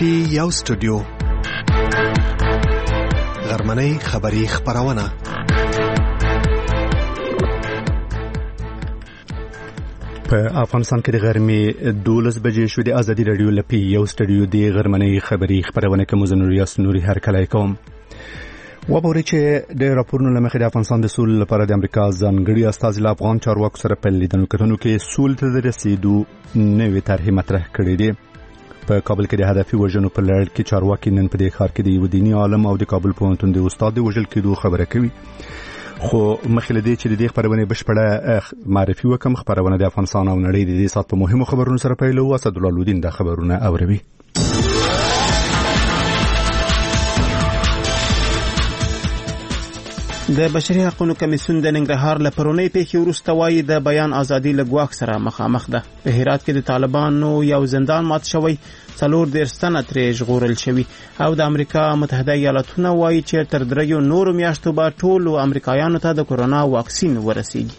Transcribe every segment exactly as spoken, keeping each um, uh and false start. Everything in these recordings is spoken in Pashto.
پی یو سټوډیو غرمنۍ خبری خبرونه په افغانستان کې د غرمې دولس بجې شو. د ازادي رادیو لپی یو سټوډیو د غرمنۍ خبری خبرونه کوم زنوریاس نوري هر کله کوم وبوري چې د راپورونو لمخې د افغانستان د سول لپاره د امریکا ځانګړي استازي له افغان چارواکو سره په لیدنو کتنو کې سول ته د رسیدو نوې طرحې مطرح کړې دي. په کابل کې د هدفي وژنو په لړ کې چارواکي نن په دې ښار کې د یو دیني عالم او د کابل پوهنتون د استاد د وژل کېدو خبره کوي. خو مخکې له دې چې د دې خبرونه بشپړه معرفي وکم، خبرونه د افغانستان او نړۍ د دې سات په مهمو خبرونو سره پیلو. اسد الله لودین د خبرونه اوروي. د بشري حقوقو کمیسیون د ننګرهار له پرونی پیښې وروسته وایي د بیان ازادي له ګواښ سره مخامخ ده. په هرات کې د طالبانو یو زندان مات شوی، څلور دېرش تنه ترې ژغورل شوي، او د امریکا متحده ایالاتونه وایي چې تر دریو نورو میاشتو به ټولو امریکایانو ته د کورونا واکسین ورسیږي.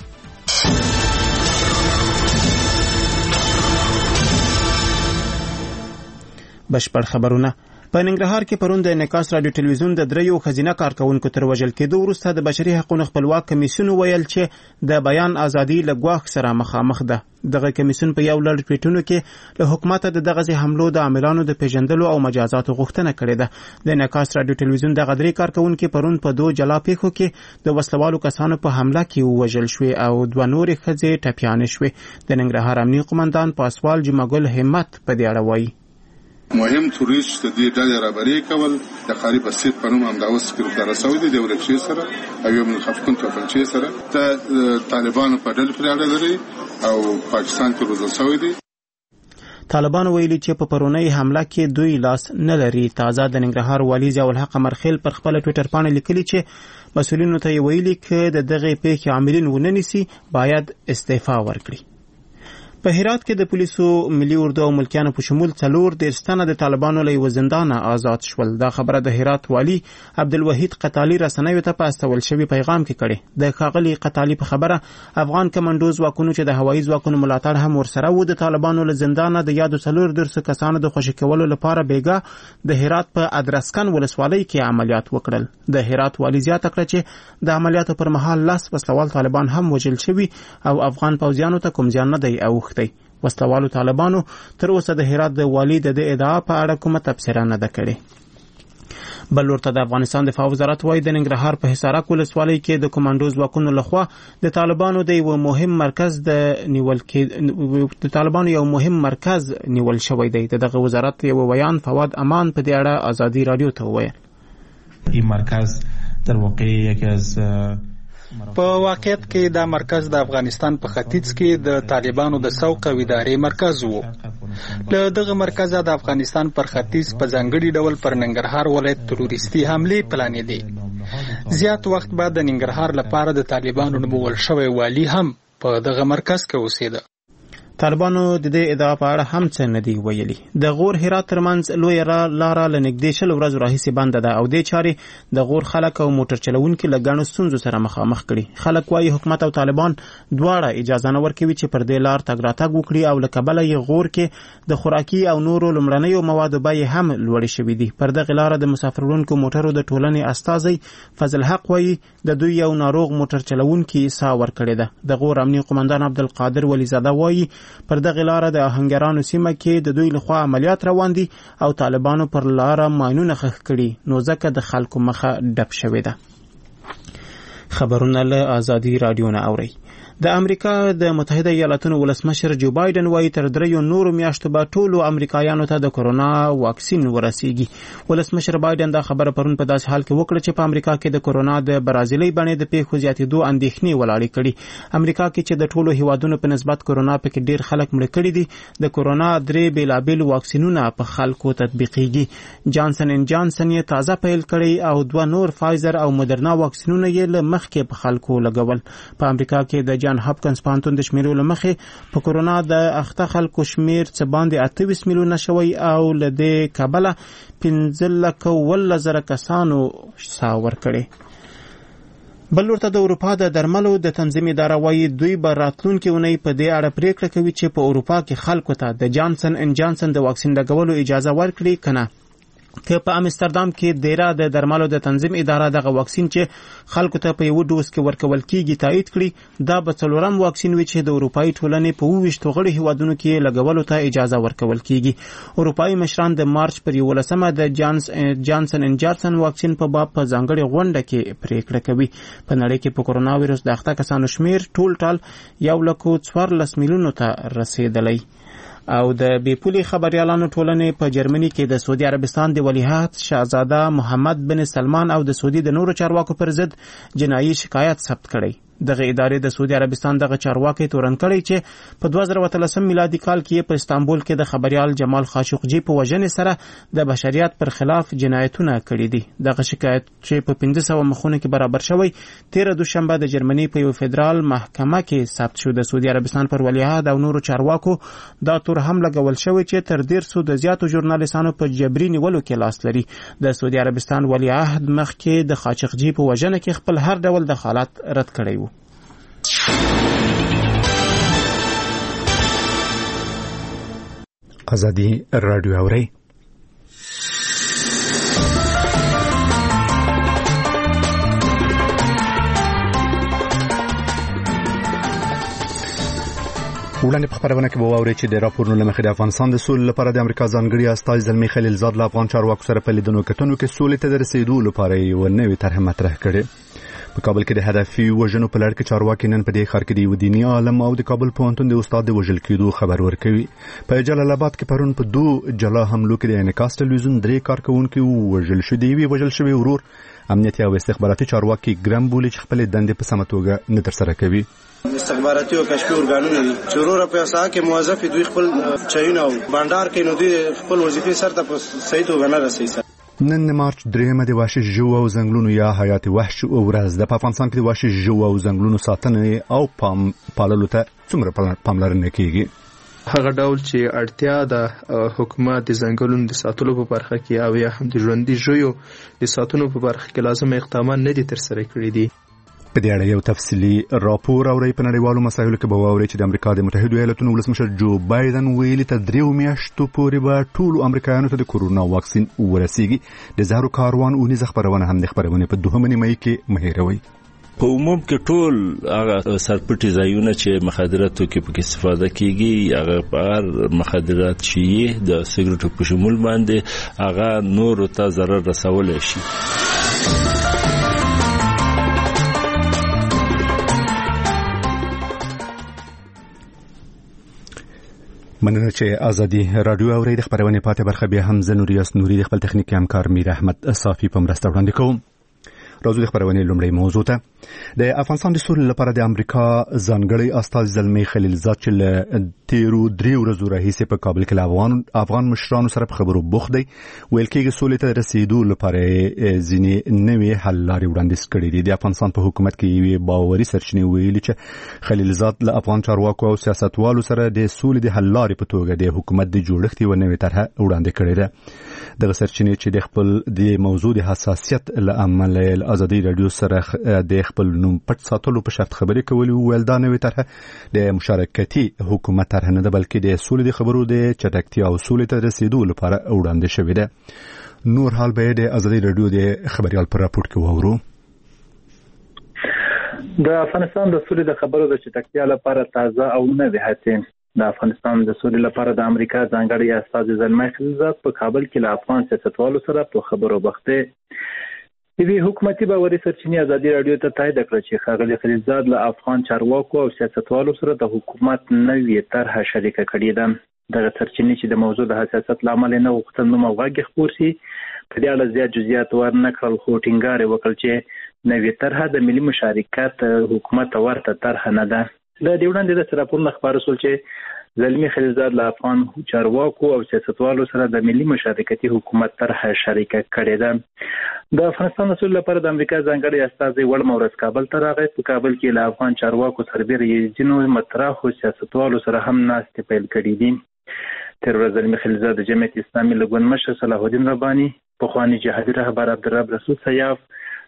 بشپړ خبرونه. په ننګرهار کې پرون د انعکاس رادیو ټلویزیون د دریو خزینه کارکونکو تر وژل کېدو وروسته د بشري حقوقو خپلواک کمیسیون ویل چې د بیان ازادي له ګواښ سره مخامخ ده. دغه کمیسیون په یو لړ ټویټونو کې له حکومت د دغه حملو د عاملانو د پیژندلو او مجازاتو غوښتنه کړې ده. د انعکاس رادیو ټلویزیون د غدري کارکونکو پرون په دوه جلا پیښو کې د وسلوالو کسانو په حمله کې وژل شوې او دوه نورې ښځې ټپیانې شوې. د ننګرهار امنیه قومندان پاسوال جمعګل همت په دې اړه وایي مهم توریست د دې ډلې رابطې کول د قاری بسیط په نوم همداوس ګروپ رسوي د ورکشي سره او یو من خفقون توفنچي سره ته طالبانو په ډول پر اړه لري او پاکستان ته روزل شوی دي. طالبان ویلي چې په پرونی حمله کې دوی لاس نه لري. تازه د ننګرهار والي ضیاء الحق مرخیل پر خپل ټویټر باندې لیکلي چې مسؤلینو ته ویلي چې د دغه پیښې عاملین وننسي باید استعفا ورکړي. په هرات کې د پولیسو ملي اردو او ملکیانو په شمول څلور دېرش تنه د طالبانو له یوه زندانه آزاد شول. دا خبره د هرات والي عبدالوحید قتالي رسنیو ته په استول شوي پیغام کې کړې. د ښاغلي قتالي په خبره افغان کمانډو ځواکونو چې د هوایي ځواکونو ملاتړ هم ورسره و د طالبانو له زندانه د یادو څلور دېرشو کسانو د خوشي کولو لپاره بیګا د هرات په ادرسکن ولسوالۍ کې عملیات وکړل. د هرات والي زیاته کړه چې د عملیاتو پر مهال لاس وسلوال طالبان هم وژل شوي او افغان پوځیانو ته کوم زیان نه دی اوښتی. وسلوالو طالبانو تر اوسه د هرات د والي د ادعا په اړه کومه تبصره نه ده کړې. بل ورته د افغانستان دفاع وزارت وايي د ننګرهار په حصارک ولسوالۍ کې د کمانډو ځواکونو لخوا د طالبانو د یو مهم مرکز د نیول کې د طالبانو یو مهم مرکز نیول شوی دی. دغه وزارت یو بیان فواد امان په دې اړه ازادي رادیو ته وویل این مرکز در واقع یکی از په واقعیت کې دا مرکز د افغانستان په ختیځ کې د طالبانو د سوق او ادارې مرکز وو. له دغه مرکزه د افغانستان پر ختیځ په ځانګړي ډول پر ننګرهار ولایت تروریستي حملې پلانېدې. زیات وخت بعد د ننګرهار لپاره د طالبانو نومول شوی والی هم په دغه مرکز کې اوسېده. طالبانو د دې ادعا په اړه هم څه نه دی ویلي. د غور هرات ترمنځ لوی لاره له نږدې شل ورځو راهیسې بنده ده او دې چارې د غور خلک او موټر چلوونکي له ګڼو ستونزو سره مخامخ کړي. خلک وایي حکومت او طالبان دواړه اجازه نه ورکوي چې پر دې لار تګ راتګ وکړي او له کبله یې غور کې د خوراکي او نورو لومړنیو موادو بیې هم لوړې شوې دي. پر دغه لاره د مسافروړونکو موټرو د ټولنې استازی فضل حق وایي د دوی یو ناروغ موټر چلوونکي ساه ورکړې ده. د غور امنیه قومندان عبدالقادر ولیزاده وایي پر دغه لاره د آهنګرانو سیمه کې د دوی لخوا عملیات روان دي او طالبانو پر لاره ماینونه ښخ کړي، نو ځکه د خلکو مخه ډب شوې ده. خبرونه له ازادي رادیو نه اورئ. د امریکا د متحده ایالاتونو ولسمشر جو بایدن وایي تر دریو نورو میاشتو به ټولو امریکایانو ته د کورونا واکسین ورسیږي. ولسمشر بایدن دا خبره پرون په داسې حال کې وکړه چې په امریکا کې د کورونا د برازیلي بڼې د پیښو زیاتېدو اندېښنې ولاړې کړي. امریکا کې چې د ټولو هیوادونو په نسبت کورونا پکې ډېر خلک مړه کړي دي، د کورونا درې بېلابېل واکسینونه په خلکو تطبیقېږي. جانسن ان جانسن یې تازه پیل کړی او دوه نور فایزر او مدرنا واکسینونه یې له مخکې په خلکو لګول. په امریکا کې د جان هاپکنز پوهنتون د شمیرو له مخې په کورونا د اخته خلکو شمیر څه باندې اته ویشت میلیونه شوی او له دې کبله پنځه لکه اوولس زره کسانو ساه ورکړې. بل ورته د اروپا د درملو د تنظیم اداره وايي دوی به راتلونکي اونۍ په دې اړه پریکړه کوي چې په اروپا کې خلکو ته د جانسن ان جانسن د واکسین لګولو اجازه ورکړي کنه. که په امستردام کې دیره د درملو د تنظیم اداره دغه واکسین چې خلکو ته په یو ډوز کې ورکول کیږي تایید کړي، دا به څلورم واکسین وي چې د اروپאי ټولنې په اوویشتو غړو هیوادونو کې لګولو ته اجازه ورکول کیږي. اروپאי مشران د مارچ پر یولسمه د جانس جانسن ان جانسن واکسین په باب په ځانګړي غونډه کې پریکړه کوي. په نړۍ کې په کورونا وایرس د اخته کسانو شمیر ټول ټال یو لکه څوارلس میلیونو ته رسیدلی. او د بیپولي خبريالانو ټولنې په جرمني کې د سعودي عربستان د ولیعهد شاهزاده محمد بن سلمان او د سعودي د نورو چارواکو پر ضد جنایي شکایت ثبت کړی. دغه ادارې د سعودي عربستان دغه چارواکي تورن کړی چې په دوه زره اتلسم میلادي کال کې په استانبول کې د خبريال جمال خاشقجي په وژنې سره د بشریت پر خلاف جنایتونه کړي دي. دغه شکایت چې په پنځه سوه مخونو کې برابر شوی تیره دوشنبه د جرمني په یو فدرال محکمه کې ثبت شو. د سعودي عربستان پر ولیعهد او نورو چارواکو دا تور هم لګول شوی چې تر ډیر سو د زیاتو ژورنالیستانو په جبري نیولو کې لاس لري. د سعودي عربستان ولیعهد مخکې د خاشقجي په وژنه کې خپل هر ډول دخالت رد کړی و. ازادي رادیو اوري وړاندې په خبرونه کې به واوري چې د راپورونو لمخې د افغانستان د سولې لپاره د امریکا ځانګړي استازي زلمی خلیلزاد له افغان چارواکو سره په لیدنو کتنو کې سولې ته د رسیدو لپاره یو نوې طرح مطرح کړې. په کابل کې د هدفي وژنو په لړ کې چارواکي نن په دې ښار کې د یو دیني عالم او د کابل پوهنتون د استاد د وژل کېدو خبر ورکوي. په جلال آباد کې پرون په دوه جلا حملو کې د انعکاس ټلویزیون درې کارکونکي وژل شوي دي. وی وژل شوی ورور امنیتي او استخباراتي چارواکي ګرام بولي چې خپل دندې په سمه توګه نه ترسره کوي. استخباراتي او کشفي ارګانونه دي چې ورور په اساس کې موظف دوی خپل چاینه او بانډار کې نو دوی خپل وظیفې سره په صحیح توګه نه رسېږي. نن مارچ درېمه د وحشي ژوو او ځنګلونو یا حیات وحش او ورځ د افغانستان کې د وحشي ژوو او ځنګلونو ساتنې او پام پاللو ته څومره پاملرنه کیږي؟ هغه ډول چې اړتیا د حکومت د ځنګلونو د ساتلو په برخه کې او یا هم د ژوندي ژویو د ساتنو په برخه کې لازم اقدامات نه دي ترسره کړي دي. په دې اړه یو تفصیلي راپور اوري. په نړیوالو مسایلو کې به واوري چې د امریکا د متحده ایالاتونو ولسمشر جو بایدن ویلي ته دریو میاشتو پورې به ټولو امریکایانو ته د کورونا واکسین ورسیږي. د زهرو کاروان اونیزه خبرونه هم د خبرونه په دوهمه نیمه کې مهیروي. په عموم کې ټول هغه سرپټي ځایونه چې مخدراتو کې پکې استفاده کیږي هغه په هر مخدرات چې د سیګریټو په شمول باندې هغه نور ته ضرر رسولای شي. مننه چې ازادي رادیو اوري. د خبرونه پاتې برخه بیا هم زنوریاس نوري د خپل تخنیکی همکار میر احمد صافي په مرسته وړاندې کوم. راځو د خبرونه لومړی موضوع ته. د افغانستان د سولې لپاره د امریکا ځانګړي استازي زلمی خلیلزاد چې له تیرو درې ورځو راهیسې په کابل کې افغان افغان مشرانو سره په خبرو بوخت دی. ویل کېږي سولې ته رسیدو لپاره ځینې نوې حل لارې وړاندیز کړي دي. د افغانستان په حکومت کې یوې باوري سرچینې ویلي چې خلیلزاد له افغان چارواکو او سیاستوالو سره د سولې د حل لارې په توګه د حکومت د جوړښت یوه نوې طرحه وړاندې کړې ده. دغه سرچینې چې د خپل د موضوع د حساسیت له امله ازادي رادیو سره د خپل نوم پټ ساتلو په شرط خبرې کولې ویل دا نوې طرحه د مشارکتي حکومت طرحه نه ده بلکې د سولې د خبرو د چټکتیا او سولې ته رسیدو لپاره وړاندې شوې ده. نور حال به د ازادي رادیو د خبريال پر راپورټ کې وورو. د افغانستان د سولې د خبرو د چټکتیا لپاره تازه او نوې هڅې. د افغانستان د سولې لپاره د امریکا ځانګړي استازي زلمی خلیلزاد په کابل کې له افغان سیاستوالو سره په خبرو بوخته. دوی حکومتي باوري سرچینې ازادي رادیو ته تایید کړ چې ښاغلي خلیلزاد له افغان چارواکو او سیاستوالو سره د حکومت نوې طرحه شریکه کړې ده. دغه سرچینې چې د موضوع د حساسیت له امله نه غوښتل نوم او غږ خپور شي په دې اړه زیات جزئیات ورنه کړل، خو ټینګار یې وکړ چې نوې طرحه د ملي مشارکت حکومت ورته طرحه نه ده. له دې وړاندې د راپور خبره شول چې زلمی خلیلزاد له افغان چارواکو او سیاستوالو سره د ملي مشارکتي حکومت طرحه شریکه کړې ده. د افغانستان د سولې لپاره د امریکا ځانګړي استازي وړ مورز کابل ته راغی. په کابل کې له افغان چارواکو سربېره یې ځینو مطرحو سیاستوالو سره هم ناستې پیل کړې دي. تر ورځ زلمی خلیلزاد د جمعیت اسلامي له ګوند مشر صلاح الدین رباني، پخوانی جهادي رهبر عبدالرب رسول سیاف،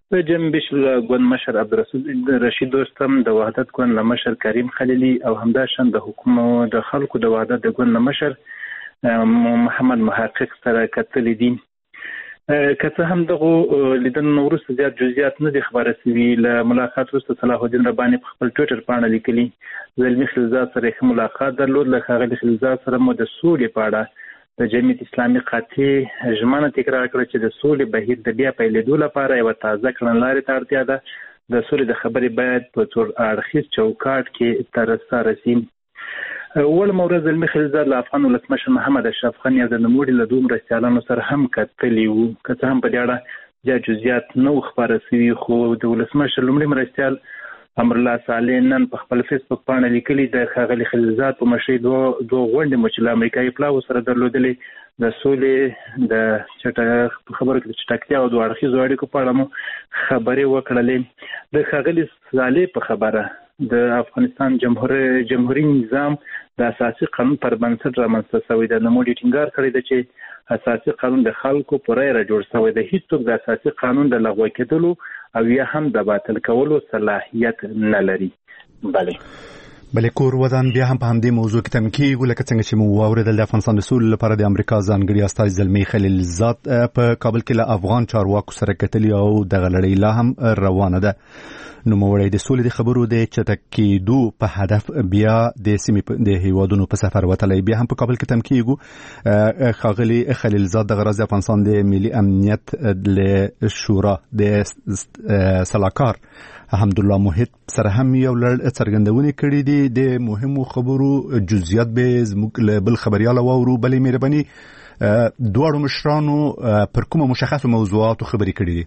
په جنبش ګوند مشر عبدالرشید دوستم د وحدت ګوند مشر کریم خلیلی او همداشان د حکومت د خلکو د وحدت ګوند مشر محمد محقق سره کتل دي. که څه هم دغه لیدنو وروسته زیات جزئیات نه دي خبره شوي. له ملاقات وروسته صلاح الدین رباني په خپل ټویټر باندې لیکلي زلمي خلیلزاد سره یې ملاقات درلود. له ښاغلي خلیلزاد سره مو د سولې په اړه د جمعیت اسلامي قاطع ژمنه تکرار کړه چې د سولې بهیر د بیا پیلېدو لپاره یوه تازه کړنلارې ته اړتیا ده. د سولې د خبرې باید په څور اړخیز چوکاټ کې تر سره شي. ولما ورځ زلمي خلیلزاد له افغان ولسمشر محمد اشرف غني او د نوموړي له دوه مرستیالانو سره هم کتلي وو. که څه هم په دې اړه زیات جزئیات نه وو خپاره شوي، خو د ولسمشر لومړي مرستیال امرالله صالح نن په خپل فیسبوک باندې لیکلي د ښاغلي خلیلزاد په مشرۍ دوه دوه غونډې مو چې له امریکایي پلاوو سره درلودلې د سولې د چټک خبرو کې د چټکتیا او دوه اړخیزو اړیکو په اړه مو خبرې وکړلې. د ښاغلي صالح په خبره د افغانستان جمهور جمهوریت نظام د اساسي قانون پر بنسټ رامنځته شوی دی. نوموړي ټینګار کړی دی چې اساسي قانون د خلکو په رایه راجوړ شوی دی. هیڅوک د اساسي قانون د لغوه کېدلو او یا هم د باطل کولو صلاحیت نه لري. بله بلې کور ودان بیا هم په همدې موضوع کې تم کېږو لکه څنګه چې مو واورېدل د افغانستان د سولې لپاره د امریکا ځانګړي استازي زلمي خلیلزاد په کابل کې له افغان چارواکو سره کتلي او دغه لړۍ لا هم روانه ده. نوموړی د سولې د خبرو د چټک کېدو په هدف بیا د سیمې د هیوادونو په سفر وتلی. بیا هم په کابل کې تم کېږو. ښاغلي خلیلزاد دغه ورځ د افغانستان د ملي امنیت له شورا د سلاکار حمدالله محیط سره هم یو لړ څرګندونې کړې دي. د مهمو خبرو جزئیات به زموږ له بل خبريال واورو. بلې مهرباني دواړو مشرانو پر کومه مشخصو موضوعاتو خبرې کړې دي؟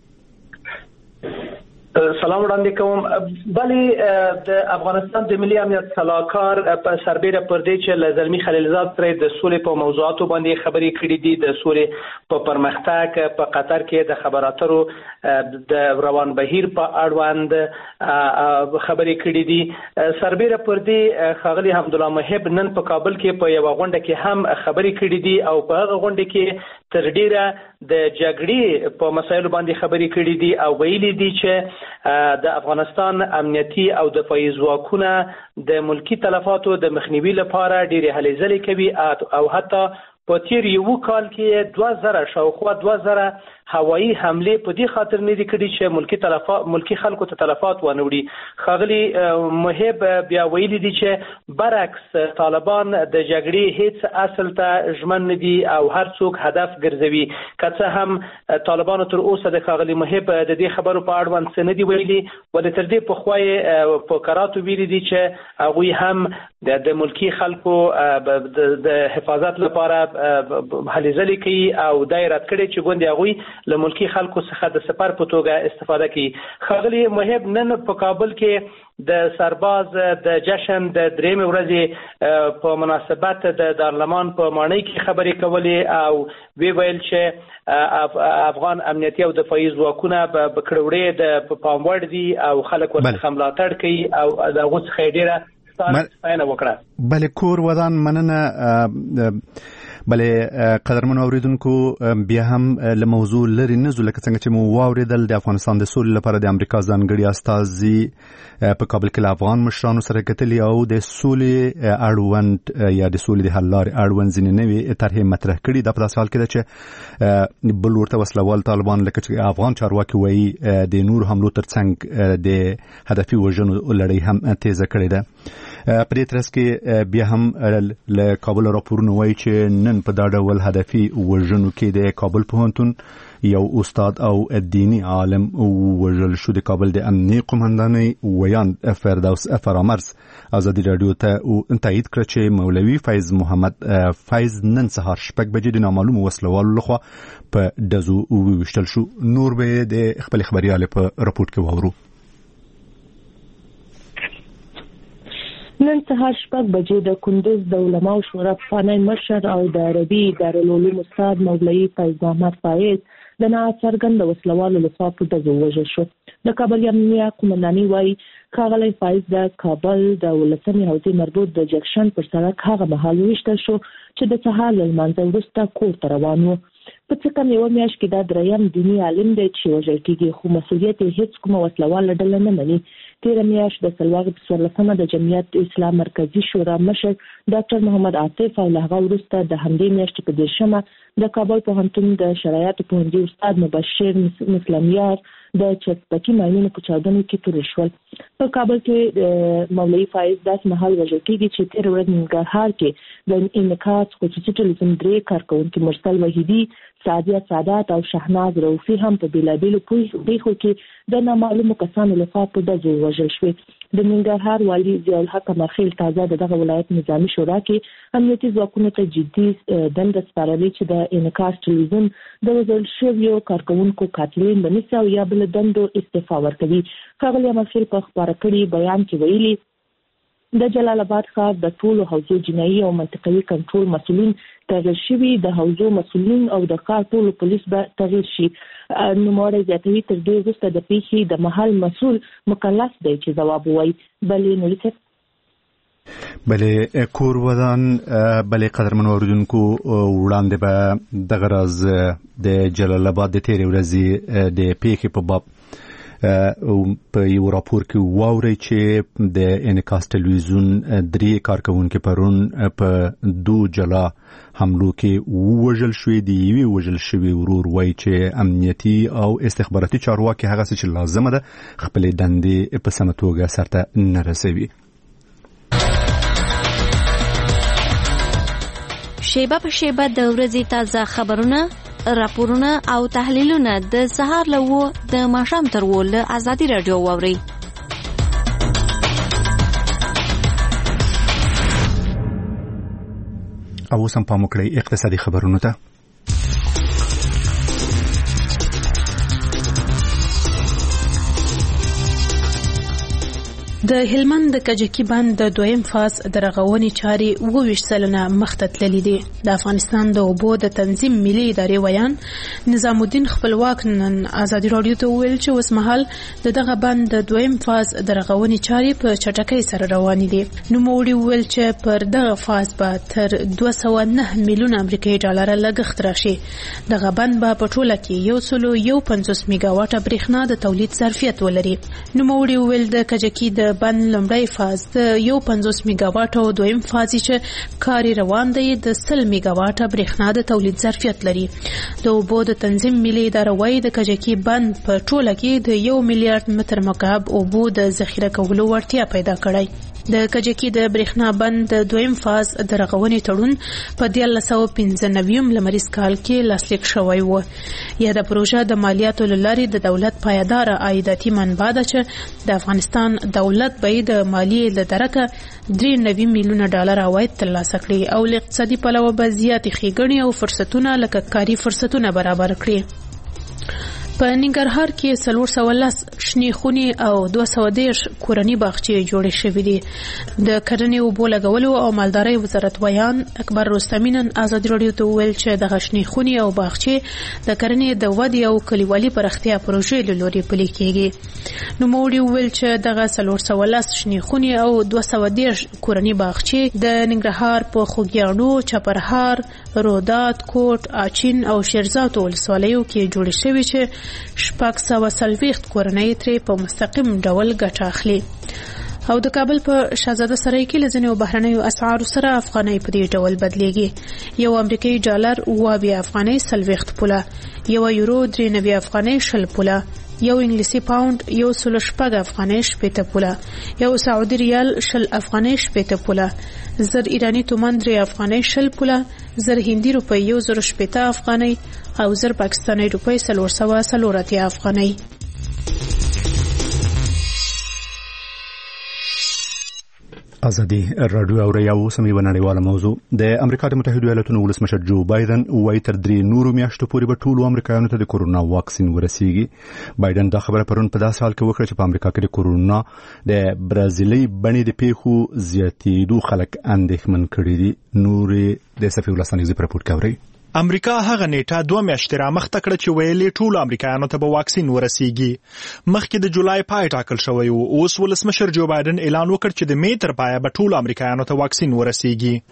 سلام وړاندې کوم. بلې د افغانستان د ملي امنیت سلاکار په سربیره پر دې چې له زلمي خلیلزاد سره د سولې په موضوعاتو باندې خبرې کړې دي، د سولې په پرمختګ په قطر کې د خبرو اترو د روان بهیر په اړوند خبرې کړې دي. سربیره پر دې ښاغلي حمدالله محب نن په کابل کې په یوه غونډه کې هم خبرې کړې دي او په هغه غونډه کې تر ډیره د جګړې په مسایلو باندې خبرې کړې دي او ویلي دي چې د افغانستان امنیتي او دفاعي ځواکونه د ملکی تلفاتو د مخنیوي لپاره ډېرې هلې ځلې کوي او حتی په تیر یو کال کې دوه زره شاوخوا دوه زره هوایی حملې په دې خاطر نه دي کړي چې ملکی تلفات ملکی خلکو ته تلفات ونه وړي. ښاغلي محب بیا ویلي دي چې برعکس طالبان د جګړې هیڅ اصل ته ژمن نه دي او هر څوک هدف ګرځوي. که څه هم طالبانو تر اوسه د ښاغلي محب د دې خبرو په اړوند څه نه دي ویلي، ولې تر دې پخوا یې په کراتو ویلي دي چې هغوی هم د ملکی خلکو د حفاظت لپاره هلې ځلې کوي او دا یې رد کړی چې ګوندې هغوی له ملکی خلکو څخه د سپر په توګه استفاده کوي. ښاغلي محب نن په کابل کې د سرباز د جشن د درېیمې ورځې په مناسبت د دارالمان په ماڼۍ کې خبرې کولې او وی ویل چې افغان امنیتي او دفاعي ځواکونه په کړوړې د پام وړ دي او خلک ورڅخه ملاتړ کوي او د هغو څخه یې ډېره ستاینه وکړه. بلې کور ودان مننه. بلې قدرمنو اوریدونکو بیا هم له موضوع لرې نه ځو. لکه څنګه چې مو واورېدل د افغانستان د سولې لپاره د امریکا ځانګړي استازي په کابل کې له افغان مشرانو سره کتلي او د سولې اړوند یا د سولې د حل لارې اړوند ځینې نوې طرحې مطرح کړي. دا په داسې حال کې ده چې بل ورته وسلوال طالبان لکه چې افغان چارواکي وایي د نور حملو ترڅنګ د هدفي وژنو لړۍ هم تیزه کړې ده. په دې ترڅ کې بیا هم له کابل راپورونه وایي چې نن په دا ډول هدفي وژنو کې د کابل پوهنتون یو استاد او دینی عالم وژل شو. د کابل د امنیي قومندانۍ ویان فردوس فرامرز ازادي راډیو ته تایید کړ چې مولوي فیض محمد فیض نن سهار شپږ بجې د نامعلومو وسلوالو لخوا په ډزو وویشتل شو. نور به د خپل خبريال په راپورټ کې واورو. نن سهار شپږ بجې د کندوز د علماء شورا پخوانی مشر او د عربي دارالعلوم استاد مولوي فیض محمد فیض د ناڅرګند وسلوالو لخوا په ډزو ووژل شو. د کابل امنیه قومندانۍ وایي ښاغلی فیض د کابل د ولسمې حوزې مربوط د جکشن پر سړک هغه مهال وویشتل شو چې د سهار له لمانځه وروسته کور ته روان و. په څه کم یوه میاشت کې دا دریم دیني عالم دی چې وژل کېږي، خو مسؤلیت یې هېڅ کومه وسلواله ډله نه مني. تېره میاشت د سلواغې په څوارلسمه د جمعیت اسلام مرکزي شورا مشر ډاکټر محمد عاطف او له هغه وروسته د همدې میاشتې په دېرشمه د کابل پوهنتون د شرایطو پوهنځي استاد مبشر مسلمیار د چسپکي ماینونو په چاودنو کې تورن شول. په کابل کې مولوي فایز داسې مهال وژل کېږي چې تېره ورځ ننګرهار کې د انعکاس خصوصي ټلویزیون درې کارکوونکي مرسل وحیدي، سعدیه سادات او شهناز رؤفي هم په بېلابېلو پیښو کې د نامعلومو کسانو لخوا په ډزو وژل شوي. د ننګرهار والي ضیاءالحق قمرخیل تازه د دغه ولایت نظامي شورا کې امنیتي ځواکونو ته جدي دنده سپارلې چې د انعکاس ټلویزیون د وژل شویو کارکوونکو قاتلین بنسي او یا بل دندو استعفا ورکوي. ښاغلي قمرخیل په خپاره کړي بیان کې ویلي د جلال آباد ښار د ټولو حوزو جنایي او منطقوي کنټرول مسؤلین تغیر شوي، د حوزو مسؤلین او د ښار ټولو پولیس به تغیر شي. نوموړی زیاتوي تر دې وروسته د پیښې د محل مسؤل مکلف دی چې ځواب ووایي. بلې نوري صاحب بلې کور ودان بلې قدرمنو اوریدونکو وړاندې به دغه راز د جلال آباد د تېرې ورځې د پیښې په باب په یو راپور کې واوري چې د انعکاس ټلویزیون درې کارکوونکي پرون په دو جلا حملو کې وژل شوي دي. یوې وژل شوي ورور وایي چې امنیتي او استخباراتي چارواکي هغه څه چې لازمه ده خپلې دندې په سمه توګه سرته نه رسوي. شیبه په شیبه د ورځې تازه خبرونه، راپورونه او تحلیلونه د سهار له وو د ماښام تر وو له ازادي راډیو واورئ. او اوس هم پام وکړئ اقتصادي خبرونو ته. د هلمند د کجکي بند د دویم فاز د رغونې چارې اووه ویشت سلنه مخته تللي دي. د افغانستان د اوبو د تنظیم ملي ادارې ویان نظام الدین خپلواک نن ازادي راډیو ته وویل چې اوس مهال د دغه بند د دویم فاز د رغونې چارې په چټکۍ سره روانې دي. نوموړي وویل چې پر دغه فاز به تر دوه سوه نه میلیونه امریکایي ډالره لګښت راشي. دغه بند به په ټوله کې یو سلو یو پنځوس میګا واټه برېښنا د تولید ظرفیت ولري. نوموړي وویل د کجکي د بند لومړی فاز د یو پنځوس میګا واټه او دویم فاز چې کار روان دی د سل میګا واټه برېښنا د تولید ظرفیت لري. د اوبو د تنظیم ملي اداره وايي د کجکي بند په ټوله کې د یو میلیارډ متر مکعب اوبو د ذخیره کولو وړتیا پیدا کړی. د کجکي د برېښنا بند د دویم فاز د رغونې تړون په دیارلس سوه پنځه نوي لمریز کال کې لاسلیک شوی و. یاده پروژه د مالیاتو له لارې د دولت پایداره عایداتي منبع ده چې د افغانستان دولت به د مالیې له درکه درې نوي میلیونه ډالر عواید ترلاسه کړي او له اقتصادي پلوه به زیاتې ښېګڼې او فرصتونه لکه کاري فرصتونه برابر کړي. په ننګرهار کې څلور سوه لس شنې خونې او دوه سوه دېرش کورني باغچې جوړې شوې دي. د کرنې اوبو لګولو او مالدارۍ وزارت ویان اکبر رستمي نن ازادي راډیو ته وویل چې دغه شنې خونې او باغچې د کرنې د ودې او کلیوالي پراختیا پروژې له لورې پلي کېږي. نوموړي وویل چې دغه څلور سوه لس شنې خونې او دوه سوه دېرش کورني باغچې د ننګرهار په خوږیاڼو، چپرهار، رودات، کوټ، اچین او شیرزاد ولسوالیو کې جوړې شوې چې شپږ سوه څلوېښت کورنۍ ترې په مستقیم ډول ګټه اخلي. او د کابل په شهزاده سرای کې له ځینو بهرنیو اسعارو سره افغانۍ په دې ډول بدلیږي. یو امریکایي ډالر اوه اویا افغانۍ څلوېښت پوله، یو یورو درې نوي افغانۍ شل پوله، یو انګلیسي پاوند یو سل شپږ افغانۍ شپېته پوله، یو سعودي ریال شل افغانۍ شپېته پوله، زر ایرانی تومان درې افغانۍ شل پوله، زر هندي روپۍ یو زر شپېته افغانۍ او زر پاکستاني روپۍ څلور سوه څلور اتیا افغانۍ. ازادي راډیو اوري او سمې ونړیواله موضوع. د امریکا د متحده ایالاتونو ولسمشر جو بایدن وايي تر درې نورو میاشتو پورې به ټولو امریکایانو ته د کورونا واکسین ورسیږي. بایدن دا خبره پرون په داسې حال کې وکړه چې په امریکا کې د کورونا د برازیلي بڼې د پیښو زیاتېدو خلک اندېښمن کړي دي. نورې د صفي ولسانیزي پر راپور کوي. امریکا هغه نیټه دوه میاشتې رامخته کړه چې ویلې ټولو امریکایانو ته به واکسین ورسیږي. مخکې د جولای پای ټاکل شوی و. اوس ولسمشر جو بایدن اعلان وکړ چې د می تر پایه به ټولو امریکایانو ته واکسین ورسیږي.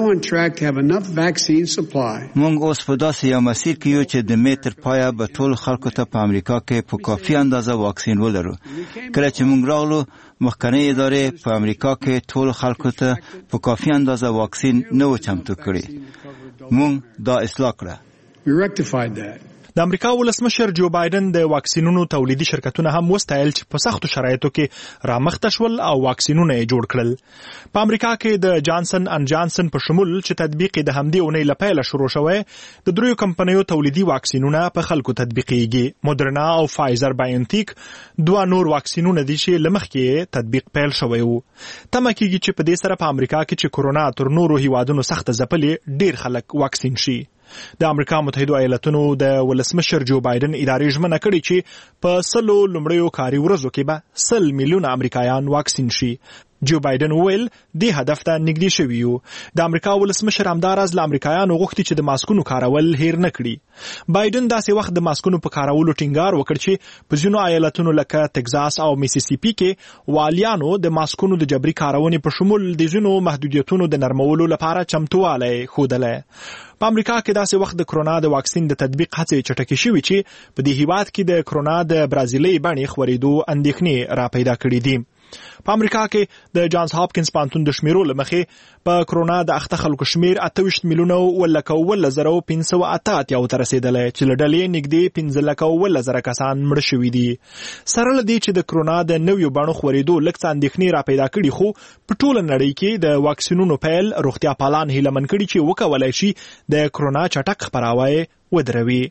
موږ اوس په داسې یو مسیر کې یو چې د می تر پایه به ټولو خلکو ته په امریکا کې په کافي اندازه واکسین ولرو. کله چې موږ راغلو مخکنی ادارې په امریکا کې ټولو خلکو ته په کافي اندازه واکسین نه و چمتو کړي. موږ دا اصلاح کړه. د امریکا ولسمشر جو بایدن د واکسینونو تولیدي شرکتونه هم وستایل چې په سختو شرایطو کې رامخته شول او واکسینونه یې جوړ کړل. په امریکا کې د جانسن ان جانسن په شمول چې تطبیق د همدې اونۍ له پیله شروع شوی د دریو کمپنیو تولیدي واکسینونه په خلکو تطبیقېږي. مودرنا او فایزر بایونټیک دوه نور واکسینونه دي چې له مخکې تطبیق پیل شوی وو. تمه کېږي چې په دې سره په امریکا کې چې کرونا تر نورو هیوادونو سخته ځپلې ډېر خلک واکسین شي. د امریکا متحده ایالاتونو د ولسمشر جو بایدن ادارې ژمنه کړې چې په سلو لومړیو کاري ورځو کې به سل میلیونه امریکایان واکسین شي. جو بایدن ویل د هدف ته نږدې شوي یو. د امریکا ولسمشر همداراز له امریکایانو غوښتي چې د ماسکونو کارول هیر نه کړي. بایدن داسې وخت د ماسکونو په کارولو ټینګار وکړ چې په ځینو ایالتونو لکه تگزاس او میسیسیپي کې والیانو د ماسکونو د جبري کارونې په شمول د ځینو محدودیتونو د نرمولو لپاره چمتووالی ښودلی. په امریکا کې داسې وخت د کرونا د واکسین د تطبیق هڅې چټکې شوي چې په دې هیواد کې د کرونا د برازیلي بڼې خورېدو اندېښنې را پیدا کړي دي. په امریکا کې د جانز هاپکینز پوهنتون د شمیرو له مخې په کرونا د اخته خلکو شمیر اته ویشت میلیونه ولکه اووه زره پنځه سوه اته اتیا ته رسېدلی چې له ډلې نږدې پنځه لکه اووه زره کسان مړه شوي دي. سره له دې چې د کرونا د نویو بڼو خورېدو لږ څه اندېښنې را پیدا کړي خو په ټوله نړۍ کې د واکسینونو پیل روغتیا پالان هیله مند کړي چې وکولی شي د کرونا چټک خپراوی ودروي.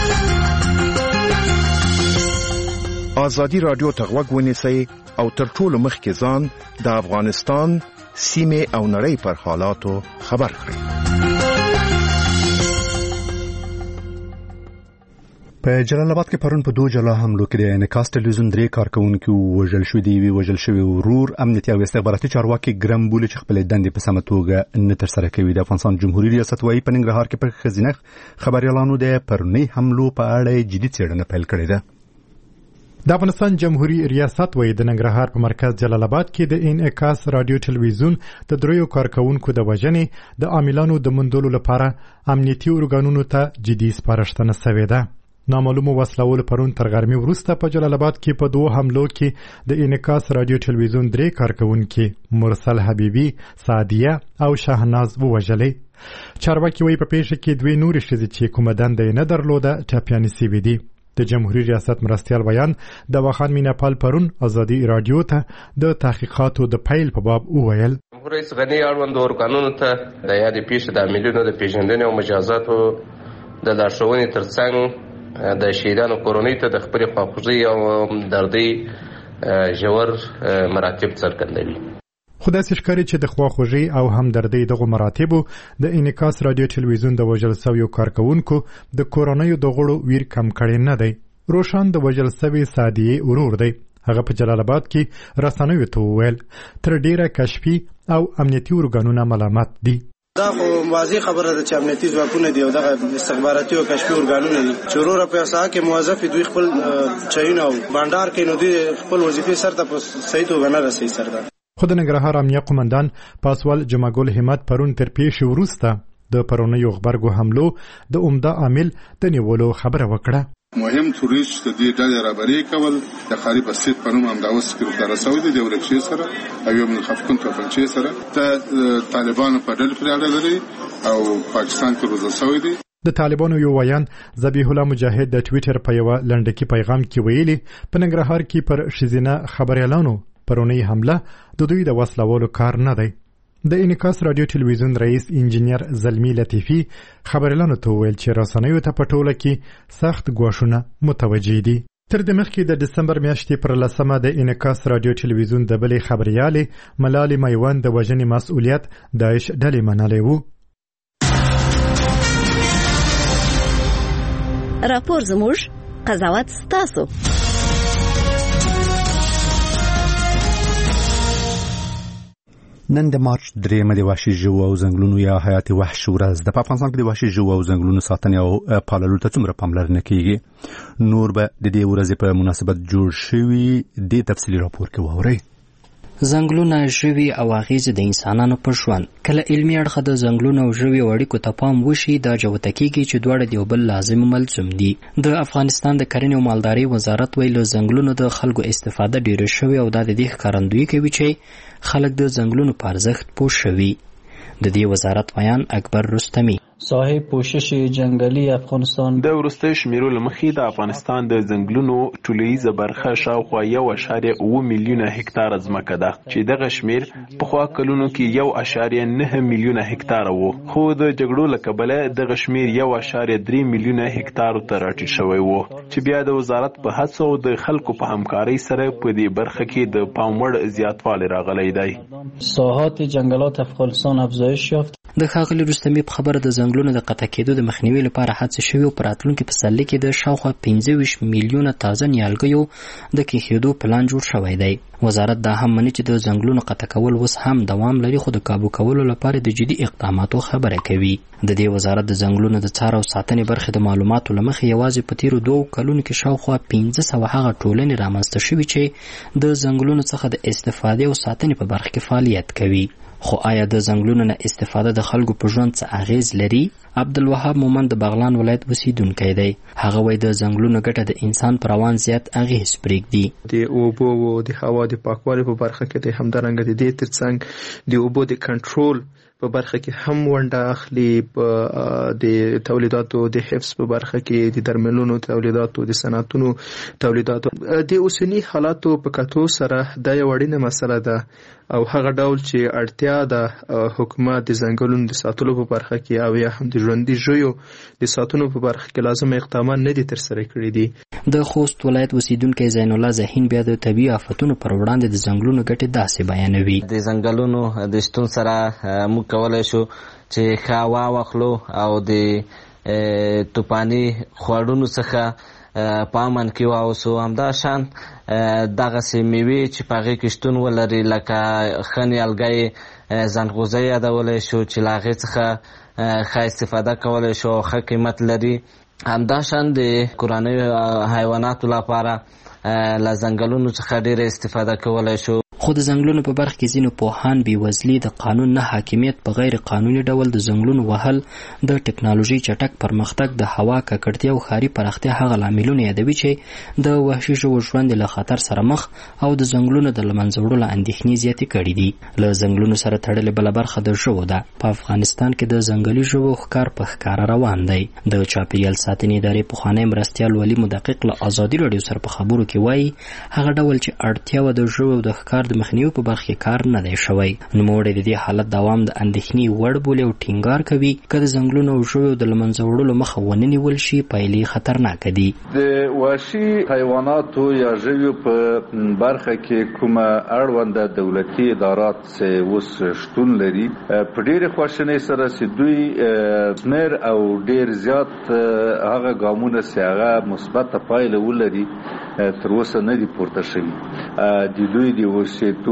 آزادی رادیو ته غوږ ونیسئ او تر ټولو مخکې ځان د افغانستان سیمې او نړۍ پر حالاتو خبر کړئ. په جلال آباد کې پرون په دوه جلا حملو کې د انعکاس تلویزیون درې کارکونکو وژل شوي دي. وی وژل شوي ورور امنیتي او استخباراتي چارواکي ګرم بولي چې خپل دندې په سمه توګه نه ترسره کوي. د افغانستان جمهوریت ریاست وايي په ننګرهار کې په ښځینه خبریالانو د پرونی حملو په اړه جدي څېړنه پیل کړې ده. د افغانستان جمهوریت ریاست وایي د ننګرهار په مرکز جلال آباد کې د انعکاس رادیو ټلویزیون د دریو کارکونکو د وژنې د عاملانو د موندلو لپاره امنیتي ارګانونو ته جدي سپارښتنه شوې ده. نامعلومو وسلوالو پرون تر غرمې وروسته په جلال آباد کې په دوه حملو کې د انعکاس رادیو ټلویزیون درې کارکونکي مرسل حبیبي، سعدیه او شهناز ووژلې. چارواکي وایي په پیښه کې دوی نورې ښځې چې کومه دنده یې نه درلوده ټپیانې سوي دي. د جمهوریت ریاست مرستیال بیان د واخان میناپال پرون ازادي رادیو ته د تحقیقاتو د پیل په باب وویل. جمهور رئیس غنی اړوند ارګانونو ته د یادې پیښې د عاملینو د پیژندنې او مجازاتو د لارښوونې ترڅنګ د شهیدانو کورنۍ ته د خپلې خواخوږۍ او همدردۍ ژور مراتب څرګندوي. خو داسې ښکاري چې د خواخوږۍ او همدردۍ دغو مراتبو د انعکاس رادیو ټلویزیون د وژل سویو کارکونکو د کورنیو د غړو ویر کم کړی نه دی. روشن د وژل سوي سعدیې ورور دی. هغه په جلال آباد کې رسنیو ته وویل تر ډیره کشفي او امنیتي ارګانونه ملامت دي. دا خو واضح خبره ده چې امنیتي ځواکونه دي او دغه استخباراتي او کشفي ارګانونه دي چې وروره په اساس کې موظف دوی خپل چاینه او بانډار کې نو دوی خپل وظیفې سرته په صحیح توګه نه رسوي سرته. خو د ننګرهار امنیه قومندان پاسوال جمعګل همت پرون تر پیښې وروسته د پرونیو غبرګو حملو د عمده عامل د نیولو خبره وکړه. مهم توریش د دې ډلې رهبري کول د خاري بسیط په نوم همداوس کې ورته رسوي دي د ورکشي سره او یو من خفقون توفنچي سره ته طالبانو په ډل پر اړه لري او پاکستان کې روزل شوی دي. د طالبانو یو ویان ذبیح الله مجاهد د ټویټر په یو لنډکی پیغام کې ویلي په ننګرهار کې پر ښځینه خبریالانو پرونی حمله د دوی د وسلوالو کار نه دی. د انعکاس رادیو ټلویزیون رئیس انجینیر زلمی لطیفی خبریالانو ته وویل چې رسنیو ته په ټوله کې سخت ګواښونه متوجه دي. تر دې مخکې د دسمبر میاشتې پر لسمه د انعکاس رادیو ټلویزیون د بلې خبریالې ملالۍ میوند د وژنې مسؤلیت داعش ډلې منلی و. راپور زموږ، قضاوت ستاسو. نن د مارچ درېیمه د وحشي ژوو او ځنګلونو یا حیات وحش ورځ ده. په افغانستان کې د وحشي ژوو او ځنګلونو ساتنې او پاللو ته څومره پاملرنه کیږي؟ نور به د دې ورځې په مناسبت جوړ شوي دې تفصیلي راپور کې واورئ. ځنګلونه، ژوي او اغیزې د انسانانو په ژوند. کله علمي اړخه د ځنګلونو او ژویو اړیکو ته پام وشي، دا جوته کیږي چې دواړه د یو بل لازم ملزوم دي. د افغانستان د کرنې او مالدارۍ وزارت ویلي ځنګلونو د خلکو استفاده ډیره شوې او دا د دې ښکارندویي کوي چې خلک د ځنګلونو په ارزښت پوه شوي. د دې وزارت بیان اکبر رستمی. صاحب پوشش جنگلی افغانستان د ورسته شمیرو لمخې د افغانستان د ځنګلونو ټولیزه برخه شاوخوا یو اشاریه اوه میلیونه هکتار ځمکه ده چې دغه شمیر په خوا کلونو کې یو اشاریه نه میلیونه هکتار وو، خو د جګړو له کبله دغه شمیر یو اشاریه درې میلیونه هکتار ته راټیټ شوی وو چې بیا د وزارت په هڅو د خلکو په همکارۍ سره په دې برخه کې د پام وړ زیاتوالی راغلی دی. ساحات جنگلات افغانستان افزایش یافت. د ښاغلي رستمي په خبره د ځنګلونو د قطع کېدو د مخنیوي لپاره هڅې شوې او په راتلونکي پسرلي کې د شاوخوا پنځه ویشت میلیونه تازه نیالګیو د کېښودو پلان جوړ شوی دی. وزارت دا هم مني چې د ځنګلونو قطع کول اوس هم دوام لري، خو د کابو کولو لپاره د جدي اقداماتو خبره کوي. د دې وزارت د ځنګلونو د څار او ساتنې برخې د معلوماتو له مخې یوازې په تیرو دوو کلونو کې شاوخوا پنځه سوه هغه ټولنې رامنځته شوي چې د ځنګلونو څخه د استفادې او ساتنې په برخه کې فعالیت کوي. خو آیا د ځنګلونو نه استفاده د خلکو په ژوند څه اغیز لري؟ عبدالوهاب مومند د بغلان ولایت اوسیدونکی دی. هغه وایي د ځنګلونو ګټه د انسان پر روان زیات اغیز پرېږدي. د اوبو او د هوا د پاکوالي په برخه کې د همدارنګه د دې ترڅنګ د اوبو د کنټرول په برخه کې هم ونډه اخلي، په د تولیداتو د حفظ په برخه کې د درملونو تولیداتو، د صنعتونو تولیداتو. د اوسنی حالاتو په کتو سره دا یو اړینه مسله ده او هغه ډول چې اړتیا ده حکومت د ځنګلونو د ساتلو په برخه کې او یا هم د ژوندي ژویو د ساتنو په برخه کې لازم اقدامات نه دي ترسره کړي دي. د خوست ولایت اوسیدونکی زین الله زهین بیا د طبیعي آفتونو پر وړاندې د ځنګلونو ګټې داسې بیانوي. د ځنګلونو د شتون سره موږ کولی شو چې ښه هوا واخلو او د توپاني خوړونو څخه په امن کې واوسو. همدا شان دغسې میوې چې په هغې کې شتون ولري لکه ښه نیالګی ځنغوزه یادولی شو چې له هغې څخه ښه استفاده کولی شو او ښه قیمت لري. همدا شان د کورنیو حیواناتو لپاره له ځنګلونو څخه ډېره استفاده کولی شو. خو د ځنګلونو په برخه کې ځینو پوهان بېوزلي، د قانون نه حاکمیت، په غیر قانوني ډول د ځنګلونو وهل، د ټکنالوژي چټک پرمختګ، د هوا ککړتیا او ښاري پراختیا هغه لاملونه یادوي چې د وحشي ژوو ژوند له خطر سره مخ او د ځنګلونو د له منځه وړلو اندېښنې زیاتې کړي دي. له ځنګلونو سره تړلې بله برخه د ژوو ده. په افغانستان کې د ځنګلي ژوو ښکار په ښکاره روان دی. د چاپیریال ساتنې ادارې پخوانی مرستیال ولي مدقق له ازادي راډیو سره په خبرو کې وایي هغه ډول چې اړتیا وه د ژوو د ښکار د مخنیوي په برخه کې کار نه دی شوی. نوموړی د دې حالت دوام د اندېښنې وړ بولي او ټینګار کوي که د ځنګلونو او ژویو د له منځه وړلو مخه ونه نیول شي پایلې خطرناکه دي. د وحشي حیواناتو یا ژویو په برخه کې کومه اړونده دولتي ادارات چې اوس شتون لري په ډېرې خواشینۍ سره چې دوی شمېر او ډېر زیات هغه ګامونه چې هغه مثبته پایله ولري تر اوسه نه دي پورته شوي. د دوی د اوسېدو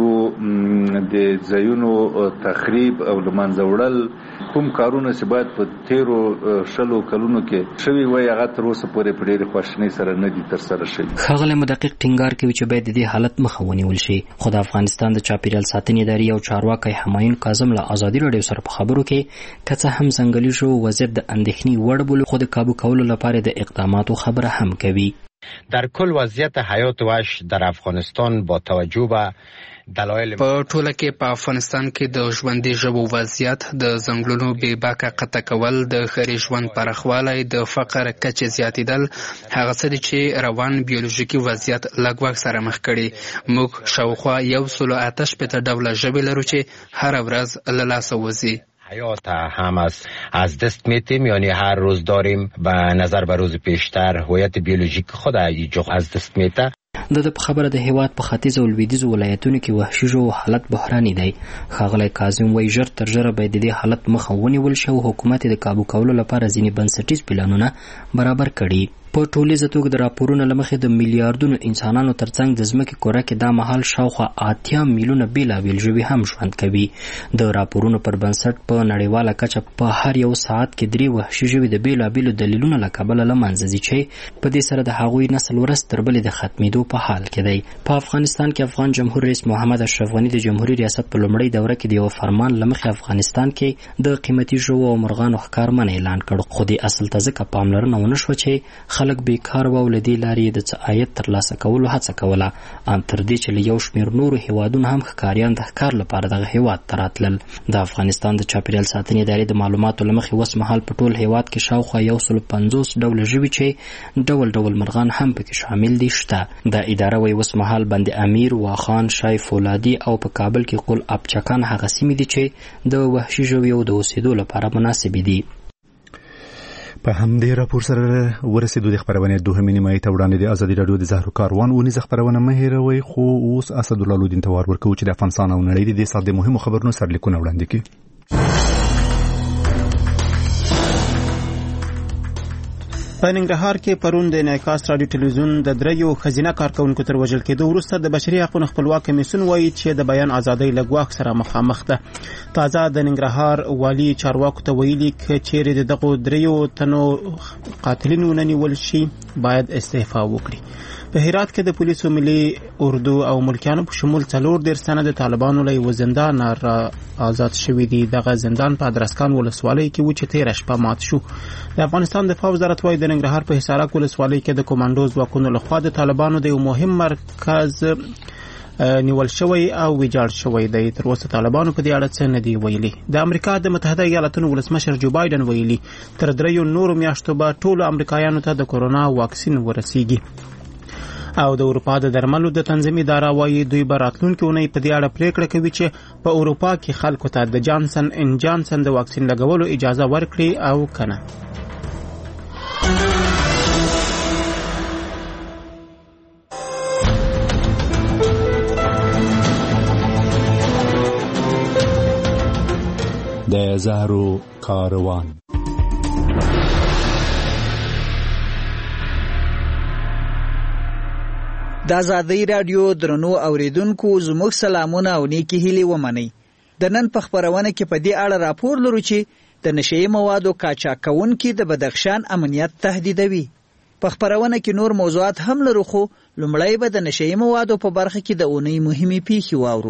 د ځایونو تخریب او له منځه وړل کوم کارونه چې باید په تیرو شلو کلونو کې شوي وای هغه تر اوسه پورې په ډېرې خواشینۍ سره نه دي ترسره شوي. ښاغلی مدقق ټینګار کوي چې باید د دې حالت مخه ونیول شي. خو د افغانستان د چاپیریال ساتنې ادارې یو چارواکی همایون کاظم له ازادي راډیو سره په خبرو کې که څه هم ځنګلي ژوو وضعیت د اندېښنې وړ بولي، خو د کابو کولو لپاره د اقداماتو خبره هم کوي. در کل وضعیت حیات وحش در افغانستان با توجه به دلایل په ټوله کې په افغانستان کې د ژوندي ژوو وضعیت، د ځنګلونو بې باکه قطع کول، د ښاري ژوند پراخوالی، د فقر کچې زیاتېدل هغه څه دي چې روان بیولوژیکي وضعیت له ګواښ سره مخ کړي. موږ شاوخوا یو سلو اته شپېته ډوله ژوي لرو چې هره ورځ له لاسه وځي. حیات هم از از دست میتیم، یعنی هر روز داریم به نظر به روز پیشتر هویت بیولوژیک خود از دست میته. د د په خبره د هیواد په ختیځ او لویدیځو ولایتونو کې وحشي ژوو حالت بحراني دی. ښاغلی کاظم وایي ژر تر ژره باید د دې حالت مخه ونیول شي او حکومت د کابو کولو لپاره ځینې بنسټیز پلانونه برابر کړي. په ټولیزه توګه د راپورونو له مخې د میلیارډونو انسانانو ترڅنګ د ځمکې کره کې دا مهال شاوخوا اتیا میلیونه بېلابېل ژوي هم ژوند کوي. د راپورونو پر بنسټ په نړیواله کچه په هر یو ساعت کې درې وحشي ژوي د بېلابېلو دلیلونو له کبله له منځه ځي چې په دې سره د هغوی نسل ورځ تر بلې د ختمېدو په حال کې دی. په افغانستان کې افغان جمهور رئیس محمد اشرف غني د جمهوریت ریاست په لومړۍ دوره کې د یو فرمان له مخې افغانستان کې د قیمتي ژوو او مرغانو ښکار منع اعلان کړ، خو دې اصل ته ځکه پاملرنه ونه شوه چې خلک بیکار وو او له دې لارې د څه عاید ترلاسه کولو هڅه کوله، ان تر دې چې له یو شمېر نورو هیوادونو هم ښکاریان د ښکار لپاره دغه هیواد ته راتلل. د افغانستان د چاپیریال ساتنې ادارې د معلوماتو له مخې اوس مهال په ټول هیواد کې شاوخوا یو سل پنځوس ډوله ژوي چې ډول ډول مرغان هم پکې شامل دي شته. د اداره وایي اوس مهال بند امیر، واخان، شای فولادي او په کابل کې قل ابچکان هغه سیمې دي چې د وحشي ژویو د اوسېدو لپاره مناسبې دي. په همدې راپور سره ورسېدو د خپرونې دوهمې نیمایي ته وړاندې د ازادي راډیو د زهرو کاروان ونیزه خپرونه مه هېروئ. خو اوس اسدالله لودین ته وار ورکوو چې د افغانستان او نړۍ د دې ساعت د مهمو خبرونو سرلیکونه وړاندې کړي. په ننګرهار کې پرون د انعکاس رادیو ټلویزیون د دریو ښځینه کارکونکو تر وژل کېدو وروسته د بشري حقوقو خپلواک کمیسیون وایي چې د بیان ازادۍ له ګواښ سره مخامخ ده. تازه د ننګرهار والي چارواکو ته ویلي که چیرې د دغو دریو تنو قاتلین ونیول شي باید استعفا وکړي. په هرات کې د پولیسو ملي اردو او ملکیانو په شمول څلور دېرش تنه د طالبانو له یوه زندان را آزاد شوي دي. دغه زندان په ادرسکان ولسوالۍ کې و چې تېره شپه مات شو. د افغانستان دفاع وزارت وایي د ننګرهار په حصارک ولسوالۍ کې د کمانډو ځواکونو لخوا د طالبانو د یو مهم مرکز نیول شوی او ویجاړ شوی دی. تر اوسه طالبانو په دې اړه څه نه دي ویلي. د امریکا د متحده ایالاتونو ولسمشر جو بایدن ویلي تر دریو نورو میاشتو به ټولو امریکایانو ته د کورونا واکسین ورسیږي. او د اروپا د درملو د تنظیم اداره وایي دوی به راتلونکې اونۍ په دې اړه پریکړه کوي چې په اروپا کې خلکو ته د جانسن ان جانسن د واکسین لګولو اجازه ورکړي او کنه. د زهرو کاروان. د ازادۍ راډیو درنو اوریدونکو زموږ سلامونه او نیکی هیلې ومنئ. د نن په خپرونه کې په دې اړه راپور لرو چې د نشهیي موادو قاچاق کوونکي د بدخشان امنیت تهدیدوي. په خپرونه کې نور موضوعات هم لرو، خو لومړی به د نشهیي موادو په برخه کې د اونۍ مهمې پیښې واورو.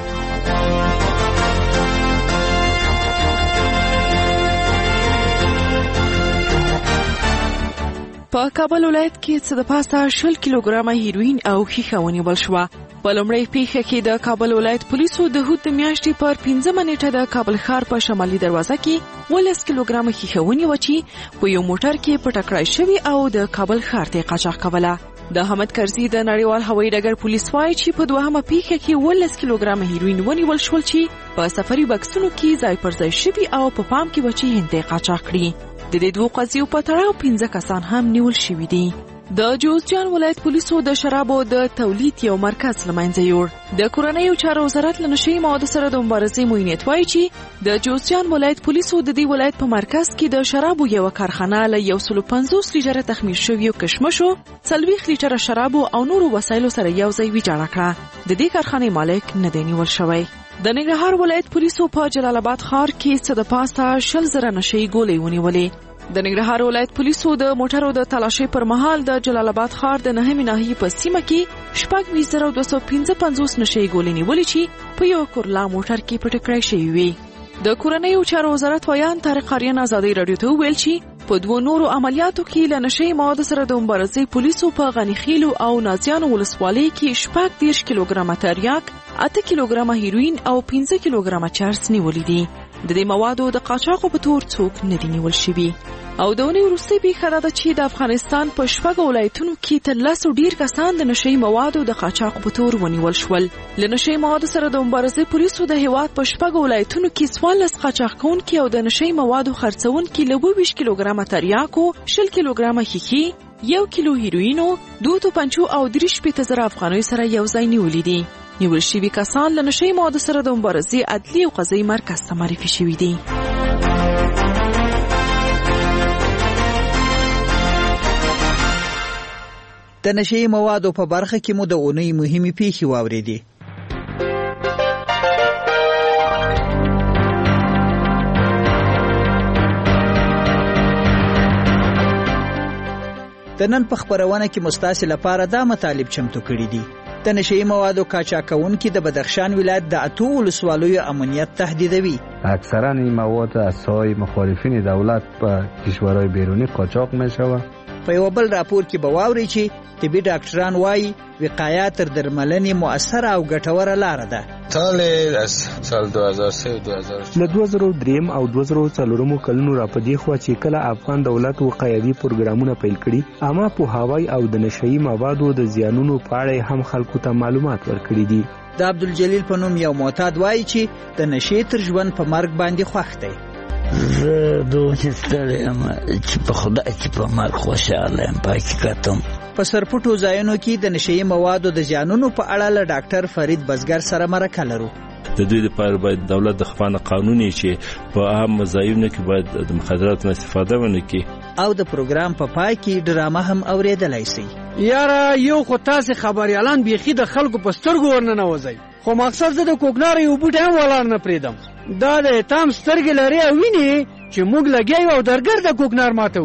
په کابل ولایت کې څه د پاسه شل کیلوګرامه هیروین او ښیښه ونیول شوه. په لومړۍ پیښه کې د کابل ولایت پولیسو د هوت د میاشتې پر پنځمه نیټه د کابل ښار په شمالي دروازه کې ولس کیلوګرامه ښیښه ونیوه چې په یو موټر کې پټه کړای شوې او د کابل ښار ته قاچاق کوله. د حمد کرزي د نړیوال هوایي ډګر پولیس وایي چې په دوهمه پیښه کې ولس کیلوګرامه هیروین ونیول شول چې په سفري بکسونو کې ځای پر ځای شوي او په پام کې و چې هند ته قاچاق کړي. د دې دوه قضیو په تړاو پنځه کسان هم نیول شوي دي. د جوزجان ولایت پولیسو د شرابو د تولید یو مرکز له منځه یوړ. د کورنیو چارو وزارت له نشهیي موادو سره د مبارزې معینیت وایي چې د جوزجان ولایت پولیسو د دې ولایت په مرکز کې د شرابو یو کارخانه له یو سل پنځوس لیټره تخمیر شویو کشمشو، څلوېښت لیټره شرابو او نورو وسایلو سره یو ځای ویجاړه کړه. د دې کارخانې مالک نه دی نیول شوی. د ننګرهار ولایت پولیسو په جلال آباد ښار کې څه د پاسه شل زره نشهیي ګولۍ ونیولې. د ننګرهار ولایت پولیسو د موټرو د تلاشۍ پر مهال د جلال آباد ښار د نهمې ناحیې په سیمه کې شپږ ویشت زره دوه سوه پنځه پنځوس نشهیي ګولۍ نیولې چې په یو کورلا موټر کې پټې کړای شوې وې. د کورنیو چارو وزارت ویان طارق آریان ازادۍ راډیو ته وویل چې په دوه نورو عملیاتو کې له نشهیي موادو سره د مبارزې پولیسو په غنیخیلو او نازیانو ولسوالۍ کې شپږ دېرش کیلوګرامه تریاک، اته کیلوګرامه هیروین او پنځه کیلوګرامه چرس نیولې دي. د دې موادو د قاچاقو په تور څوک نه دي نیول شوي. او د اونۍ وروستۍ پیښه دا ده چې د افغانستان په شپږو ولایتونو کې تر لسو ډیر کسان د نشهیي موادو د قاچاق په تور ونیول شول. له نشهیي موادو سره د مبارزې پولیسو د هیواد په شپږو ولایتونو کې څوارلس قاچاق کوونکي او د نشهیي موادو خرڅونکي له اووه ویشت کیلوګرامه تریاکو، شل کیلوګرامه ښیښې، یو کیلو هیروینو، دوه توپنچو او درې شپېته زره افغانیو سره یو ځای نیولي دي. نیول شوي کسان له نشهیي موادو سره د مبارزې عدلي او قضایي مرکز ته معرفي شوي دي. د نشئی موادو په برخه کې مو د اونۍ مهمې پیښې واورېدې. د نن په خبرونه کې مستاسې لپاره دا مطالب چمتو کړي دي. د نشئی موادو قاچاقونکي د بدخشان ولایت د اتو ولسوالیو امنیت تهدیدوي. اکثرا این مواد از سوی مخالفین دولت په کشورهای بیرونی قاچاق میشود. په یو بل راپور کې به واورئ چې طبي ډاکټران وایي وقایه تر درملنې مؤثره او ګټوره لاره ده. سال از سال دو هزار و سه و دو هزار و چهار له دوه زره و درې او دوه زره و څلور کلونو را پدې خوا چې کله افغان دولت وقایوي پروګرامونه پیل کړي، عامه پوهاوی او د نشئی موادو د زیانونو په اړه هم خلکو ته معلومات ورکړي دي. د عبدالجلیل په نوم یو معتاد وایي چې د نشې تر ژوند په مرګ باندې خوښ دی. زه دومره ستړی یم چې په خدای چې په مرګ خوشحاله یم. په حقیقت هم په سرپټو ځایونو کې د نشئی موادو د زیانونو په اړه له ډاکټر فرید بزګر سره مرکه لرو. د دوی لپاره باید دولت د خپانه قانوني چې په عام ځایونو کې باید د مخدراتو نه استفاده ونه کړي. او د پروګرام په پای کې ډرامه هم اوریدلای شي. یاره یو خو تاسو خبريالان بیخي د خلکو په سترګو ورننوځي، خو مقصد زه د کوکنار یو بوټی هم ولاړ نه پریدم. دا د تام سترګې لري او ویني چې موږ لګیو او درګر د کوکنار ماتو.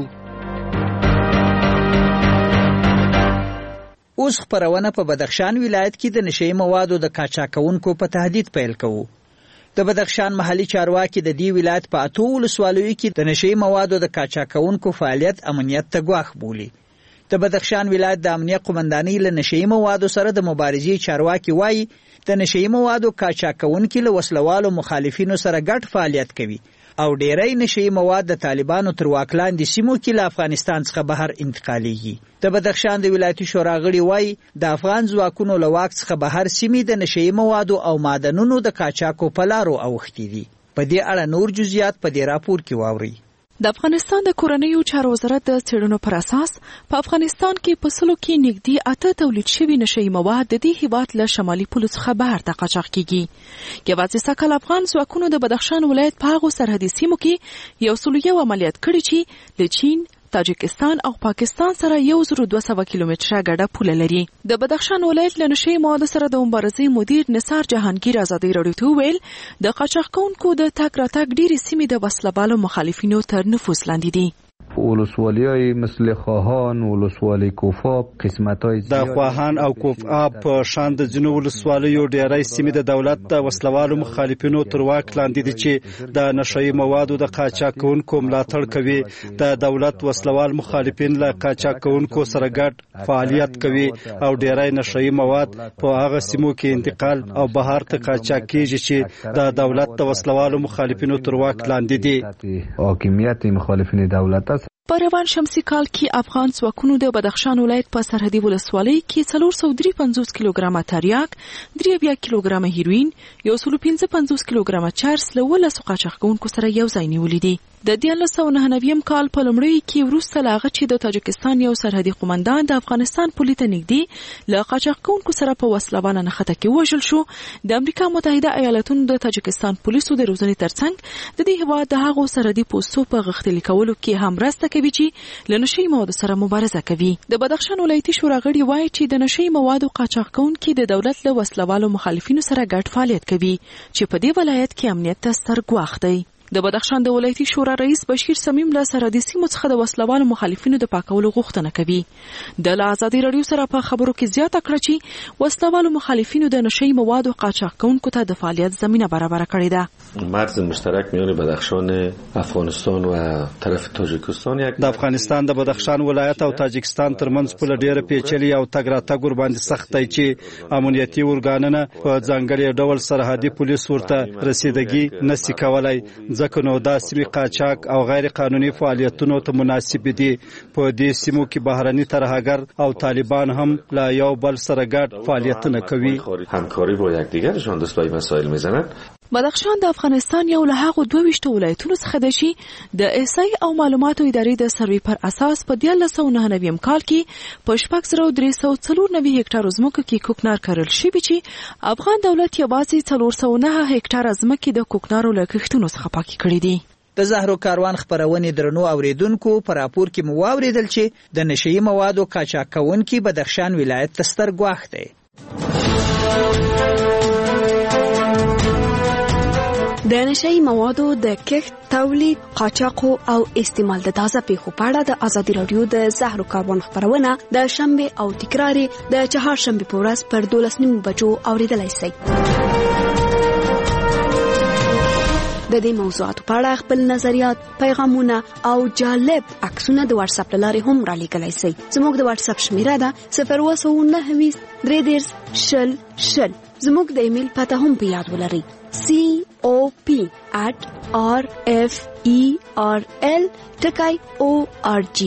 اوس خبرونه په بدخشان ولایت کې د نشئی موادو د قاچاقونکو په تهدید پیل کوو. د بدخشان محلي چارواکي د دې ولایت په اتو ولسوالیو کې د نشئی موادو د قاچاقونکو فعالیت امنیت ته ګواښ بولي. د بدخشان ولایت د امنیت قومندانۍ له نشئی موادو سره د مبارزې چارواکي وایي د نشئی موادو قاچاقونکي له وسلوالو مخالفینو سره ګډ فعالیت کوي او ډیری نشئی مواد د طالبانو تر واک لاندې سیمو کې له افغانستان څخه بهر انتقالیږي. د بدخشان د ولایتي شورا غړي وایي د افغان ځواکونو له واک څخه بهر سیمې د نشئی موادو او معدنونو د قاچاقو په لارو اوښتي دي. په دې اړه نور جزئیات په دې راپور کې واورئ. د افغانستان د کورنیو چارو وزارت د څېړنو پر اساس په افغانستان کې په سلو کې نږدې اته تولید شوي نشئی مواد د دې هیواد له شمالي پولو څخه بهر ته قاچاق کیږي. یوازې سږکال افغان ځواکونو د بدخشان ولایت په هغو سرحدي سیمو کې یو سلو یو عملیات کړي چې له چین، تاجکستان او پاکستان سره یو زر دوه سوه کیلومتره ګډه پوله لري. د بدخشان ولایت له نشئی موادو سره د مبارزې مدیر نثار جهانگیر ازادي راډیو ته ویل د قاچاق کوونکو د تګ راتګ ډېرې سیمې د وسلهبالو مخالفینو تر نفوذ لاندې دي. ولسوالیای مثل خواهان، ولسوالی کوفاب، قسمتای د خواهان او کوفاب په شان د ځینو ولسوالیو ډیری سیمې د دولت د وسلوالو مخالفینو تر واک لاندې دي چې د نشئی موادو د قاچاق کوونکو ملاتړ کوي. د دولت وسلوال مخالفین له قاچاق کوونکو سره ګډ فعالیت کوي او ډیری نشئی مواد په هغه سیمو کې انتقال او بهر ته قاچاق کیږي چې د دولت د وسلوالو مخالفینو تر واک لاندې دي. حاکمیت مخالفین دولت است. په روان شمسي کال کې افغان ځواکونو د بدخشان ولایت په سرحدي ولسوالۍ کې څلور سوه درې پنځوس کیلوګرامه تریاک، درې اویا کیلوګرامه هیروین، یو سل پنځه پنځوس کیلوګرامه چرس له ولسو قاچاق کوونکو سره یو ځای نیولي دي. د دیارلس سوه نهه نویم کال په لومړیو کې وروسته له هغه چې د تاجکستان یو سرحدي قومندان د افغانستان پولې ته نږدې له قاچاق کوونکو سره په وسلوانه نښته کې وژل شو، د امریکا متحده ایالاتونو د تاجکستان پولیسو د روزنې ترڅنګ د دې هېواد د هغو سرحدي پوستو په غښتلي کولو کې هم مرسته کوي چې له نشئی موادو سره مبارزه کوي. د بدخشان ولایتي شورا غړي وایي چې د نشئی موادو قاچاق کوونکي د دولت له وسلوالو مخالفینو سره ګډ فعالیت کوي چې په دې ولایت کې امنیت ته ستر ګواښ دی. د بدخشان د ولایتي شورا رئیس بشیر سمیم له سرحدي سیمو څخه د وسلوالو مخالفینو د پاکولو غوښتنه کوي. د له ازادي راډیو سره په خبرو کې زیاته کړه چې وسلوالو مخالفینو د نشئی موادو قاچاق کوونکو ته د فعالیت زمینه برابره کړې ده. مرز مشترک میان بدخشان افغانستان و طرف تاجیکستان یک د افغانستان د بدخشان ولایت او تاجکستان ترمنځ پوله ډیره پیچلې او تګ راتګ ورباندې سخت دی چې امنیتي ارګانونه په ځانګړي ډول سرحدي پولیس ورته رسیدګي نشي کولای، ځکه نو دا سیمې قاچاق او غیر قانوني فعالیتونو ته مناسب دي. په دې سیمو کې بهرني ترهګر او طالبان هم لا یو بل سره ګډ فعالیتونه کوي. همکاری با یکدیگرشان دست به مسائل میزنند. بدخشان د افغانستان یو له هغو دوه ویشتو ولایتونو څخه دی چې د احصایې او معلوماتو ادارې د سروې پر اساس په دیارلس سوه نهه نویم کال کې په شپږ زره درې سوه څلور نوي هکټاره ځمکو کې کوکنار کرل شوي چې افغان دولت یوازې څلور سوه نهه هکټاره ځمکې د کوکنارو له کښتونو څخه پاکې کړې دي. د زهرو کاروان خبرونې درنو اوریدونکو په راپور کې مو واوریدل چې د نشئی موادو قاچاق کوونکي بدخشان ولایت ته ستر ګواښ دی. د نشئی موادو د کښت، تولید، قاچاق او استعمال د تازه پیښو په اړه د ازادي راډیو د زهرو کاروان خبرونه د شنبه او تکراري د چهارشنبه په ورځ پر دولس نیمو بجو اوریدلای شئ. د دې موضوعاتو په اړه خپل نظریات، پیغامونه او جالب عکسونه د واتس اپ لارې هم را لیږلی شئ. زموږ د واتس اپ شمیره ده صفر اووه سوه نهه ویشت درې دېرش شل شل. زموږ د ایمیل پته هم په یاد ولرئ: سی او پی at r f e r l ټکی او ار جی.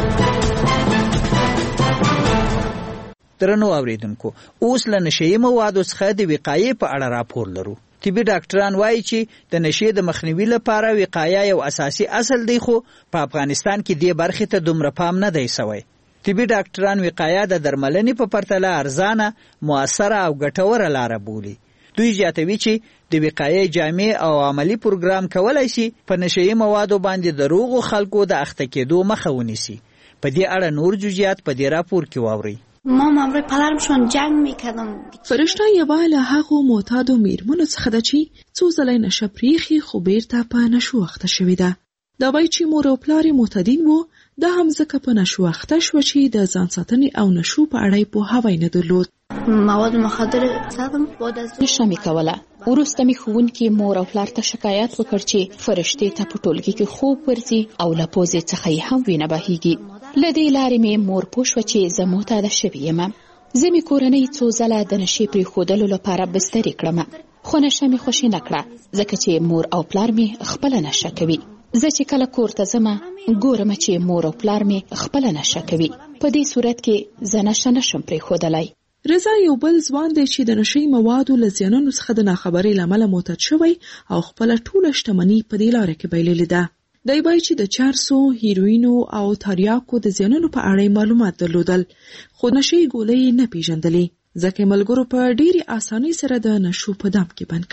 درنو اوریدونکو، اوس له نشئی موادو څخه د وقایې په اړه راپور لرو. طبي ډاکټران وایي چې د نشې د مخنیوي لپاره وقایه یو اساسي اصل دی، خو په افغانستان کې دې برخې ته دومره پام نه دی شوی. طبي ډاکټران وقایه د درملنې په پرتله ارزانه، مؤثره او ګټوره لاره بولي. دوی زیاتوي چې د وقایې جامع او عملی پروګرام کولای شي په نشئی موادو باندې د روغو خلکو د اخته کېدو مخه ونیسي. په دې اړه نور جزئیات په دې راپور کې واورئ. ما مامرای پدرمشون جنگ میکردم. فرشته یوه له هغو معتادو میرمنو څخه ده چې څو ځله نشه پریخي خو بیرته په نشو اخته شوې ده. دا وایي چې مور او پلار یې معتادین وو، دا هم ځکه په نشو اخته شوه چې د ځان ساتنې او نشو په اړه یې پوهاوی نه درلود. مواد مخدر زدم بعد از نشه می کوله. وروسته می ښوونکي مور او پلار ته شکایت وکړ چې فرشتې ته په ټولګي کې خوب ورځي او له پوزې څخه یې هم وینه بهیږي. له دې لارې مې مور پوه شوه چې زه معتاده شوې یم. زه مې کورنۍ څو ځله د نشې پرېښودلو لپاره بسترې کړم، خو نشه مې خوښې نه کړه ځکه چې مور او پلار مې خپله نشه کوي. زه چې کله کور ته ځم ګورم چې مور او پلار مې خپله نشه کوي. په دې صورت کې زه نشه نشم پرېښودلی. رضا یو بل ځوان دی چې د نشئی موادو له زیانونو څخه د ناخبرۍ له امله معتاد شوی او خپله ټوله شتمني په دې لاره کې بایللې ده. دی وایي چې د چرسو، هیروینو او تریاکو د زیانونو په اړه معلومات درلودل، خو نشئی ګولۍ نه پیژندلې ځکه ملګرو په ډېرې اسانۍ سره د نشو په دام کې بند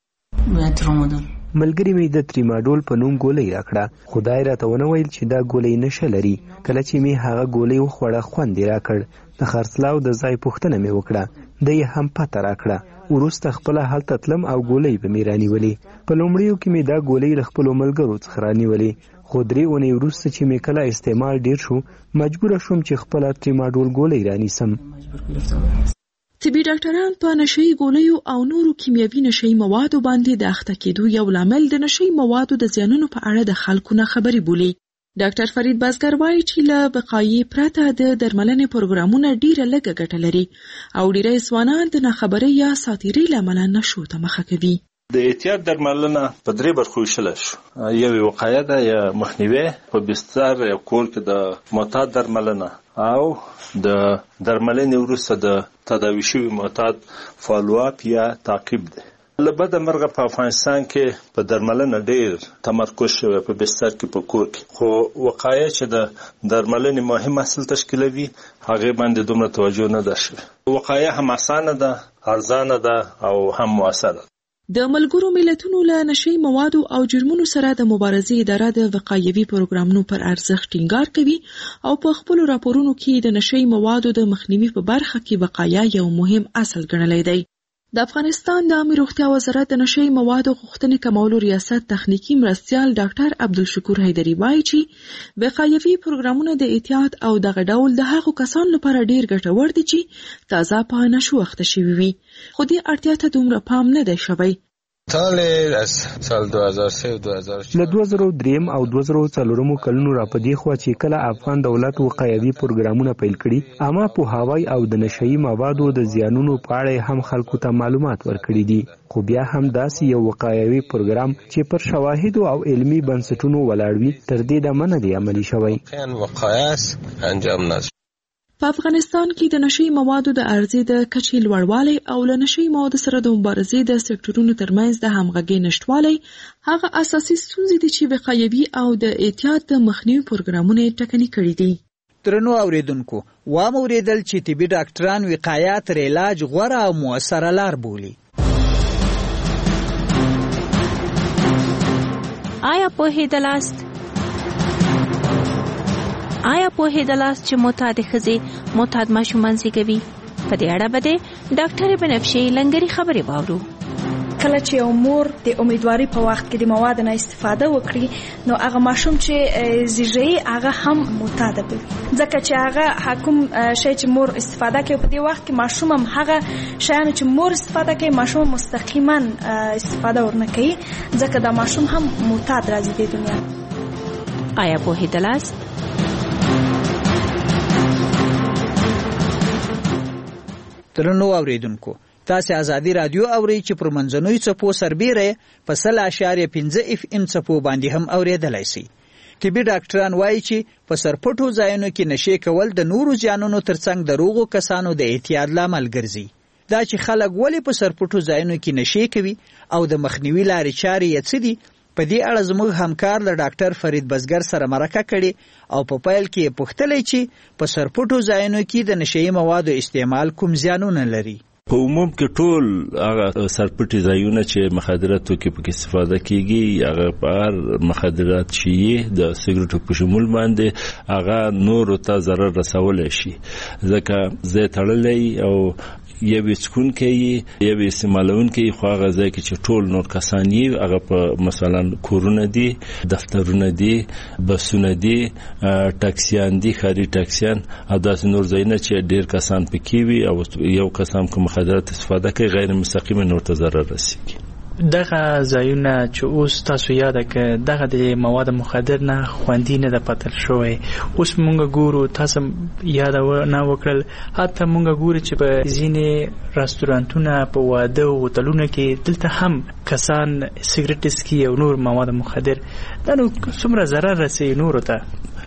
کړ. ملګری مې د تریماډول په نوم ګولۍ راکړه، خدای راته ونه ویل چې دا ګولۍ نشه لري. کله چې مې هغه ګولۍ وخوړه خوند یې راکړ. د خرڅلاو د ځای پوښتنه مې وکړه، د یې هم پته راکړه. وروسته خپله هلته تلم او ګولۍ به مې رانیولې. په لومړیو کې مې دا ګولۍ له خپلو ملګرو څخه رانیولې، خو درې اونۍ وروسته چې مې کله استعمال ډیر شو مجبوره شوم چې خپله تریماډول ګولۍ رانیسم. طبي ډاکټران په نشئی ګولیو او نورو کیمیاوي نشئی موادو باندې د اخته کېدو یو لامل د نشئی موادو د زیانونو په اړه د خلکو نه خبري بولي. ډاکټر فرید بازګر وایي چې له وقایې پرته د درملنې پروګرامونه ډیره لږه ګټه لري او ډیری ځوانان د ناخبرۍ یا ساتیرۍ له امله نشو ته مخه کوي. د احتیاط درملنه په درې برخو ویشلی شو. یو وقایه ده یا مخنیوی په بستر یا کور کې د معتاد درملنه او د درملنې وروسته د تداوي شوي معتاد فالوآپ یا تعقیب دی. له بده مرغه په افغانستان کې په درملنه ډیر تمرکز شوی په بستر کې په کور کې، خو وقایه چې د درملنې مهم اصل تشکیلوي هغې باندې دومره توجه نه ده شوې. وقایه هم اسانه ده، ارزانه ده او هم مؤثره ده. د ملګرو ملتونو له نشئی موادو او جرمونو سره د مبارزې اداره د وقایوي پروګرامونو پر ارزښت ټینګار کوي او په خپلو راپورونو کې د نشئی موادو د مخنیوي په برخه کې وقایه یو مهم اصل ګڼلی دی. د افغانستان د عامه روغتیا وزارت د نشئی موادو غوښتنې کمولو ریاست تخنیکی مرستیال ډاکټر عبدالشکور حیدري وایي چې وقایوي پروګرامونه د احتیاط او دغه ډول د هغو کسانو لپاره ډیر ګټور دي چې تازه په نشو اخته شوي وي، خو دې اړتیا ته دومره پام نه دی شوی. سال از سال دو هزار و سه و دو هزار و چهار له دوه زره دریم او دوه زره څلورمو کلونو راپدې خوا چې کله افغان دولت وقایوي پروګرامونه پیل کړي، عامه پوهاوی او د نشئی موادو د زیانونو په اړه هم خلکو ته معلومات ورکړي دي، خو بیا هم داسې یو وقایوي پروګرام چې پر شواهدو او علمي بنسټونو ولاړ وي تر دې دمه نه دی عملي شوی. وقایه انجام نه. په افغانستان کې د نشئی موادو د عرضې د کچې لوړوالی او له نشئی موادو سره د مبارزې د سکتورونو ترمنځ د همغږۍ نشتوالی هغه اساسي ستونزې دي چې وقایوي او د احتیاط د مخنیوي پروګرامونه ټکني کړي دي. درنو اوریدونکو، وام اوریدل چې طبي ډاکټران وقایه تر علاج غوره او مؤثره لار بولي. آیا پوهېدلاست آیا پوهېدلاست چې معتاد ښځې معتاد ماشومان زیږوي؟ په دې اړه به د ډاکټر بنفشې لنګري خبرې واورو. کله چې یو مور د امیدواري په وخت کې د مواد نه استفاده وکړي نو هغه ماشوم چې زیږي هغه هم معتاد دی، ځکه چې هغه حکم شي چې مور استفاده کوي په دې وخت کې ماشوم هم هغه شیان چې مور استفاده کوي ماشوم مستقیما استفاده ورنه کوي، ځکه دا ماشوم هم معتاد راځي د دنیا. آیا پوهېدلاست؟ درنو اوریدونکو، تاسو ازادي رادیو اورئ چې پر منځنوي څپو سربیره په سل اشاریه پنځه اف ام څپو باندې هم اوریدلای شئ. طبي ډاکټران وایي چې په سرپټو ځایونو کې نشي کول د نورو ځانونو ترڅنګ د روغو کسانو د احتیاط لامل ګرځي. دا چې خلک ولې په سرپټو ځایونو کې نشي کوي او د مخنیوي لارې چارې یې څه دي، په دې اړه زموږ همکار له ډاکټر فرید بزګر سره مرکه کړې او په پیل کې یې پوښتلی چې په سرپټو ځایونو کې د نشهیي موادو استعمال کوم زیانونه لري. په عموم کې ټول هغه سرپټي ځایونه چې مخدرات توکي پکې استفاده کیږي، هغه په هر مخدرات شي د سیګریټو په شمول باندې هغه نور ته ضرر رسولای شي، ځکه زه تړلې او یوه سکون کوي یوه استعمالون کوي خو هغه ځای کې چې ټول نور کسان یې هغه په مثلا کورونه دي، دفترونه دي، بسونه دي، ټاکسیان دي، خاري ټاکسیان او داسې نور ځایونه چې ډیر کسان پکې وي او یو کسان کوم مخدرات استفاده کوي غیر مستقیما نور ته ضرر رسیږي. دغه ځایونه چې اوس تاسو یاد کړئ دغه د مواد مخدر نه خوندي نه ده پاتل شوی. اوس مونږ ګورو تاسو یاد نه وکړل حتی مونږ ګورو چې په ځینې رستورانتونه په واده او هوټلونو کې دلته هم کسان سیګریټ اسکي او نور مواد مخدر دا نو څومره ضرر رسوي نورو ته.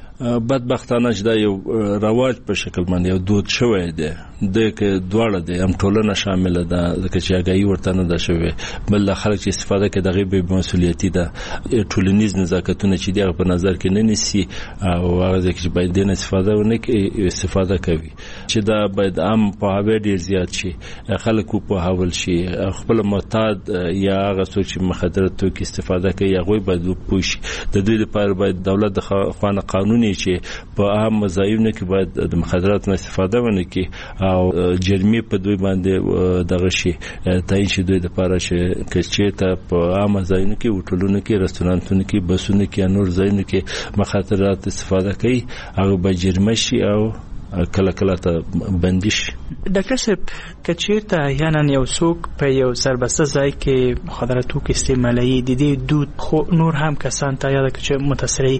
بدبختانه چې دا یو رواج په شکل باندې یو دود شوی دی، د کې دواړه دي هم ټولنه شامل ده، ځکه چې هغه ورته نه ده شوی، بل خلک چې استفاده کوي دغه به مسؤلیتي ده، ټولنیز نزاکتونه چې دی په نظر کې نه نیسي او هغه ځکه چې باید نه استفاده ونه کوي استفاده کوي چې دا باید عام په هغه ډیر زیات شي، خلکو په حواله شي خپل معتاد یا هغه څوک چې مخدرات توکي استفاده کوي هغه باید پوښ د دوی لپاره باید دولت د خوانه قانوني چې په عام ځایونو کې باید د مخدرات نه استفاده ونه کوي او جرمي په دوی باندې دغه شي تاین چې دوی د پاره چې کچې ته په عام ځایونو کې هوټلونو کې رستورانتونو کې بسونو کې نور ځایونو کې مخدرات استفاده کوي هغه به جرمه شي او کله کله ته بندیش. ډاکټر صاحب کچیرته احیانا یو څوک په یو سربسته ځای کې مخدراتو کې استعمالوي د دې دود خو نور هم کسان ته یاد کړي متاثري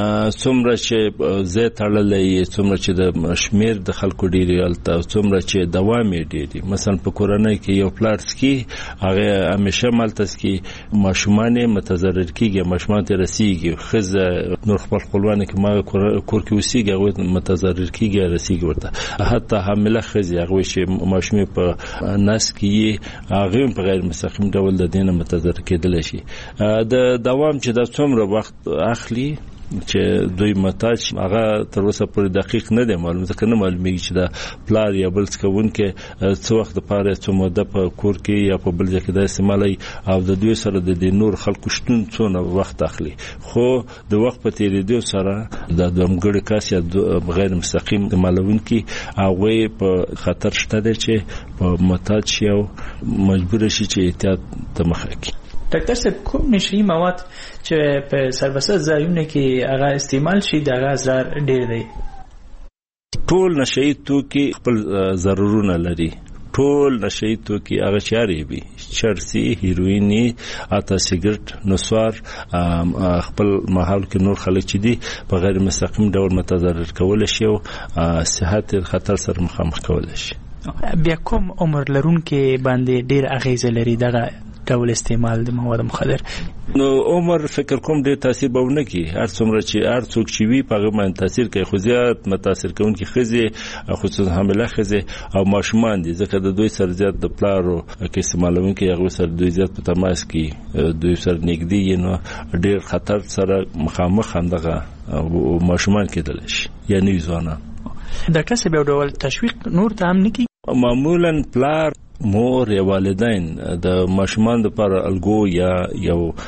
څومره چې زه تړلې څومره چې د شمیر د خلکو ډیری الته څومره چې دوام یې ډیری مثلا په کورنۍ کې یو پلاټس کې هغه همیشه مالتس کې ماشومان متضرر کیږي، ماشومان ته رسیږي، خزه نور خپل خپلوان کې ما کور کې وسیږي هغه متضرر کیږي رسیږي ورته، حتی حامله خزه هغه چې ماشومې په نس کې هغه په غیر مستقیم ډول د دینه متضرر کېدل شي. د دوام چې د څومره وخت اخلي چې دوی متاج هغه تر اوسه پورې دقیق نه دی معلوم، ځکه نه معلومیږي چې دا پلار یا بل څه کوونکې څو وخت لپاره څو موده په کور کې یا په بل ځای کې د استعمالي او د دوی سره د نور خلکو شتون څونه وخت اخلي، خو د وخت په تیریدو سره د دومګړي کاس یا غیر مستقیم معلومون کې هغه په خطر شته دی چې په متاج شي او مجبور شي چې احتیاط ته مخه کړي. ډاکټر صاحب کوم نشي مواد چې په سربسته ځایونو کې هغه استعمال شي دا غزار ډیر دی؟ ټول نشي توکي خپل ضررونه لري، ټول نشي توکي هغه چاري وي، چرسي، هیرویني، اته سیګریټ، نسوار خپل محل کې نور خلک چې دي په غیر مستقیم ډول متضرر کول شي او صحت خطر سره مخامخ کول شي. بیا کوم عمر لرونکي باندې ډیر اغیزه لري دغه ډول استعمال د مواد مخدر؟ نو عمر فکر کوم ډیر تاثیر به ونه کوي، هر څومره چې هر څوک چې وي په هغه باندې تاثیر کوي، خو زیات متاثر کوونکي خزه خصوصا حامله خزه او ماشومان دي، ځکه د دوی سره زیات د پلارو کې استعمالونکي هغه سره دوی زیات په تماس کې دوی سره نږدې نو ډیر خطر سره مخامخ اندغه ماشومان کېدل شي یعنی ځوانان. د کسب یو ډول تشویق نور ته هم نکي معمولا پلار مور یا والدین د ماشومان لپاره الګو یا یو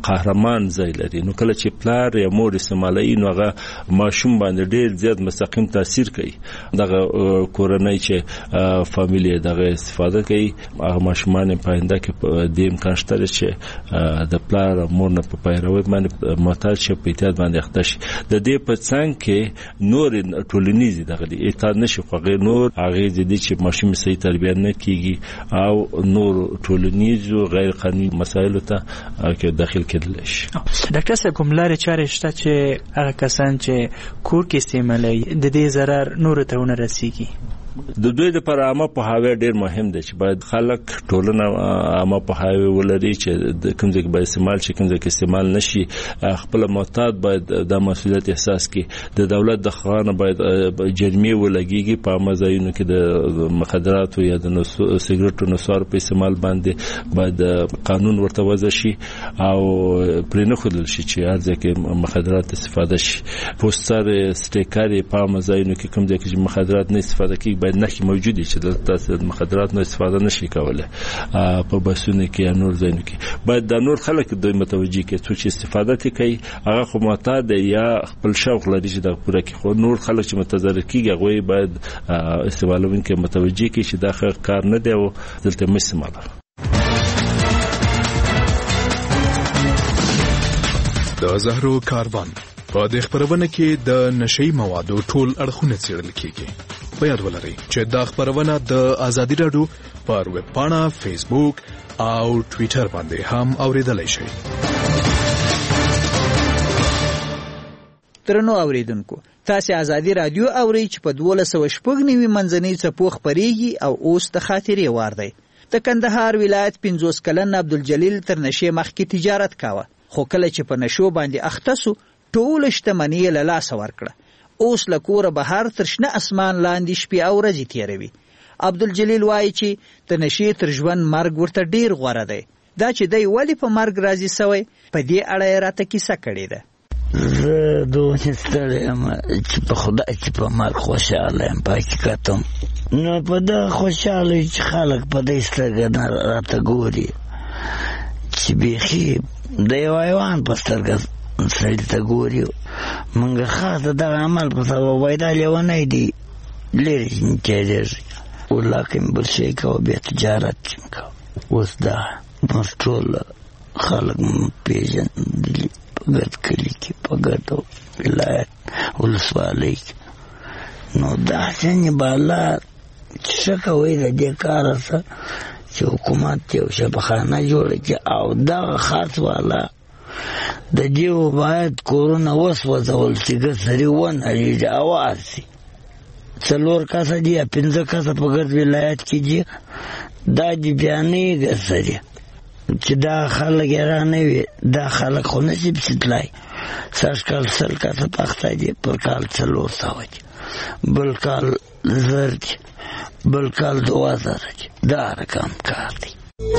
قهرمان ځای لري. نو کله چې پلار یا مور استعمالوي نو هغه ماشوم باندې ډیر زیات مستقیم تاثیر کوي. دغه کورنۍ چې فامیلی دغه استفاده کوي هغه ماشومان په آینده کې د امکان شته چې د پلار او مور نه په پیروي باندې محتاج شي، په اعتیاد باندې اخته شي. د دې په څنګ کې نور ټولنیز دغه اعتیاد نشي خوغه نور هغه دي چې ماشوم صحیح تربیه نه کیږي او نور ټولنیز او غیر قانوني مسایل ته کې داخل کېدل شي. ډاکټر صاحب کوم لارې چارې شته چې هغه کسان چې کور کې استعمالوي د دې ضرر نور ته ونه رسیږي؟ د دوی لپاره عامه پوهاوی ډیر مهم دی چې باید خلک ټولنه عامه پوهاوی ولري چې د کوم ځای کې باید استعمال شي، کوم ځای کې استعمال نشي. خپل محتاط باید د مسؤلیت احساس کړي. د دولت د خانه باید جریمه ولګيږي په مزایونو کې د مخدرات یا د سیګریټو نصار په استعمال باندې باید قانون ورته وضع شي او پرې نه خودل شي چې هر ځای کې مخدرات استفاده شي. پوسټر سټیکر په مزایونو کې کوم ځای کې مخدرات نه استفاده کیږي باید نخي موجودي چې د مخدرات نه استفاده نشي کولای. په بسونه کې یا نور ځایونو کې باید د نور خلک دوی متوجي کې چې استفاده کوي هغه خو معتاد یا خپل شوق لري چې د پوره کې خو نور خلک چې متضرر کیږي هغه باید استعمالونکو متوجي کې چې دا کار نه دی او دلته مستعمله. د زهرو کاروان په دې خبرونه کې د نشئی موادو ټول اړخونه څېړل کیږي. په یاد ولرئ چې دا خبرونه د ازادي راډیو پر ویب پاڼه، فیسبوک او ټوئیټر باندې هم اوریدلای شئ. ترنو اوریدونکو، تاسو ازادي راډیو اورئ چې په دوه سوه شپږ نوي منځنۍ څپو خبريږي او اوس د خاطرې وار دی. د کندهار ولایت پنځوس کلن عبدالجلیل تر نشې مخکې تجارت کاوه، خو کله چې په نشو باندې اخته سو ټول شتمنۍ له لاسه ورکړه. اوس له کوره بهر تر شنه اسمان لاندې شپې او ورځې تیروي. عبدالجلیل وایي چې د نشې تر ژوند مرګ ورته ډیر غوره دی. دا چې دی ولې په مرګ راضي سوی په دې اړه یې راته کیسه کړې ده. زه دومره ستړی یم چې په خدای چې په مرګ خوشحاله یم. په حقیقت هم نو په دغه خوشحاله چې خلک په دې سترګه نه راته ګوري چې بیخي د یو حیوان په سترګه سړي ته ګوري. موږ خاص د دغه عمل په سبب وایي دا لیونی دی لرې کېدېږي. ولاکه مې بل شی کوه بیا تجارت چې مې کوه. اوس دا اوس ټول خلک مې پېژندلي په ګرد کلي کې په ګرد ولایت ولسوالۍ کې. نو داسې نبالات چې ښه کوئ د دې کاره څه چې حکومت یو شفاخانه جوړه کړي او دغه خاص والا د دیو باید کورونه وسوځول چې ګسري ونهړېږي اواز شي. څلور کسه دي یا پنځه کسه په ګرد ولایت کې دي دا دي بیا نه ګسري چې دا خلک یې رانه وي. دا خلک خو نشي پسې تلای. سږ کال سل کسه پخته دي، پر کال څلور سوه دي، بل کال زر دي، بل کال دوه زره دي. دا رقم کار دی.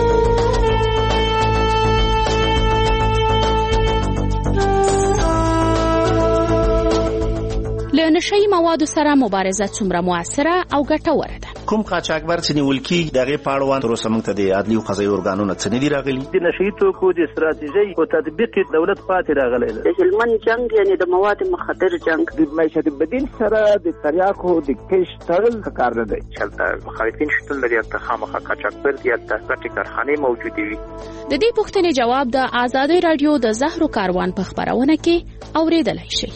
له نشئی موادو سره مبارزه څومره موثره او ګټوره ده؟ کوم قاچاقبر چې نیول کیږي دغه پاړوان تر اوسه موږ ته د عدلي او قضایي ارګانونو څخه نه دي راغلي. د نشئی توکو د استراتیژي او تطبیق دولت پاتې راغلی دی. د هلمند جنگ یعنی د مواد مخدر جنگ د معیشت بدیل سره د تریاکو د کش تړل کار نه دی. چلته مخالفین شتون لري ته خامخا قاچاقبر دي ته ګټې کارخانې موجودې وي. د دې پوښتنې جواب د ازادي رادیو د زهرو کاروان په خبرونه کې اوریدلای شئ.